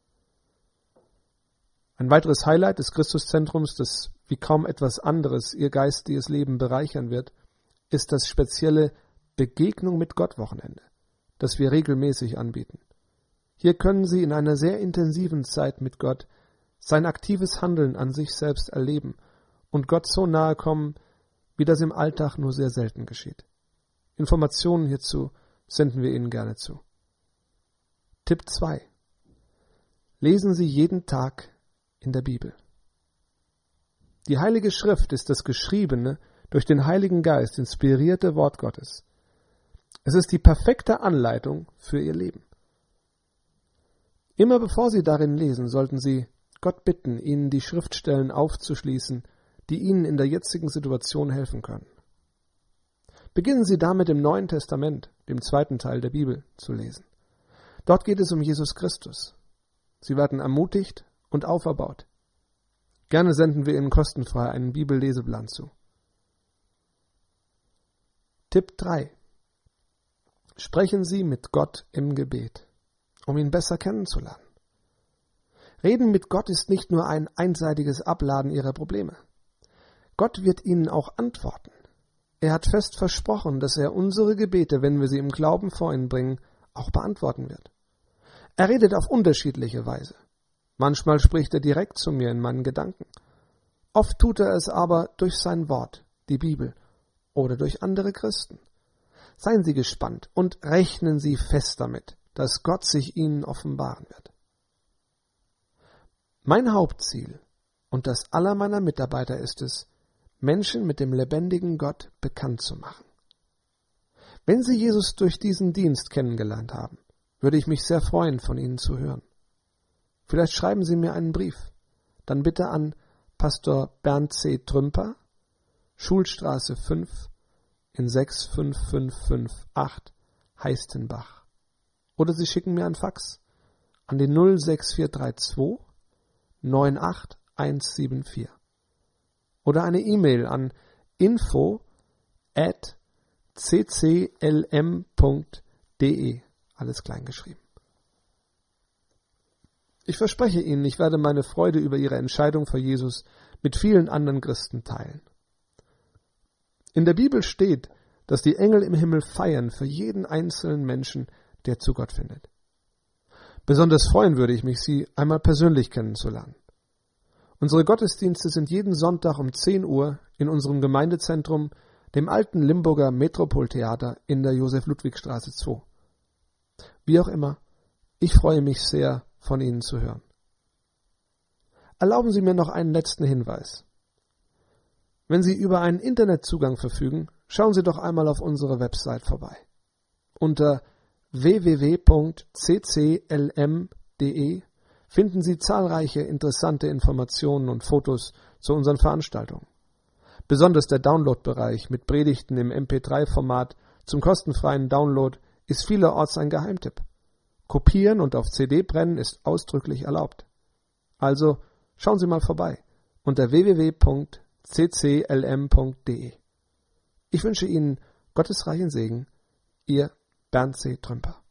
Ein weiteres Highlight des Christuszentrums, das wie kaum etwas anderes Ihr geistiges Leben bereichern wird, ist das spezielle Begegnung mit Gott Wochenende, das wir regelmäßig anbieten. Hier können Sie in einer sehr intensiven Zeit mit Gott sein aktives Handeln an sich selbst erleben und Gott so nahe kommen, wie das im Alltag nur sehr selten geschieht. Informationen hierzu senden wir Ihnen gerne zu. Tipp zwei. Lesen Sie jeden Tag in der Bibel. Die Heilige Schrift ist das geschriebene, durch den Heiligen Geist inspirierte Wort Gottes. Es ist die perfekte Anleitung für Ihr Leben. Immer bevor Sie darin lesen, sollten Sie Gott bitten, Ihnen die Schriftstellen aufzuschließen, die Ihnen in der jetzigen Situation helfen können. Beginnen Sie damit im Neuen Testament, dem zweiten Teil der Bibel, zu lesen. Dort geht es um Jesus Christus. Sie werden ermutigt und auferbaut. Gerne senden wir Ihnen kostenfrei einen Bibelleseplan zu. Tipp drei. Sprechen Sie mit Gott im Gebet, um ihn besser kennenzulernen. Reden mit Gott ist nicht nur ein einseitiges Abladen Ihrer Probleme. Gott wird Ihnen auch antworten. Er hat fest versprochen, dass er unsere Gebete, wenn wir sie im Glauben vor ihn bringen, auch beantworten wird. Er redet auf unterschiedliche Weise. Manchmal spricht er direkt zu mir in meinen Gedanken. Oft tut er es aber durch sein Wort, die Bibel, oder durch andere Christen. Seien Sie gespannt und rechnen Sie fest damit, dass Gott sich Ihnen offenbaren wird. Mein Hauptziel und das aller meiner Mitarbeiter ist es, Menschen mit dem lebendigen Gott bekannt zu machen. Wenn Sie Jesus durch diesen Dienst kennengelernt haben, würde ich mich sehr freuen, von Ihnen zu hören. Vielleicht schreiben Sie mir einen Brief, dann bitte an Pastor Bernd C. Trümper, Schulstraße fünf in sechs fünf fünf fünf acht Heistenbach. Oder Sie schicken mir einen Fax an die null sechs vier drei zwei neun acht eins sieben vier. Oder eine E-Mail an info at c c l m punkt d e, alles klein geschrieben. Ich verspreche Ihnen, ich werde meine Freude über Ihre Entscheidung für Jesus mit vielen anderen Christen teilen. In der Bibel steht, dass die Engel im Himmel feiern für jeden einzelnen Menschen, der zu Gott findet. Besonders freuen würde ich mich, Sie einmal persönlich kennenzulernen. Unsere Gottesdienste sind jeden Sonntag um zehn Uhr in unserem Gemeindezentrum, dem alten Limburger Metropoltheater in der Josef-Ludwig-Straße zwei. Wie auch immer, ich freue mich sehr, von Ihnen zu hören. Erlauben Sie mir noch einen letzten Hinweis. Wenn Sie über einen Internetzugang verfügen, schauen Sie doch einmal auf unsere Website vorbei. Unter w w w punkt c c l m punkt d e finden Sie zahlreiche interessante Informationen und Fotos zu unseren Veranstaltungen. Besonders der Download-Bereich mit Predigten im M P drei Format zum kostenfreien Download ist vielerorts ein Geheimtipp. Kopieren und auf C D brennen ist ausdrücklich erlaubt. Also schauen Sie mal vorbei unter w w w punkt c c l m punkt d e. Ich wünsche Ihnen Gottes reichen Segen, Ihr Bernd C. Trümper.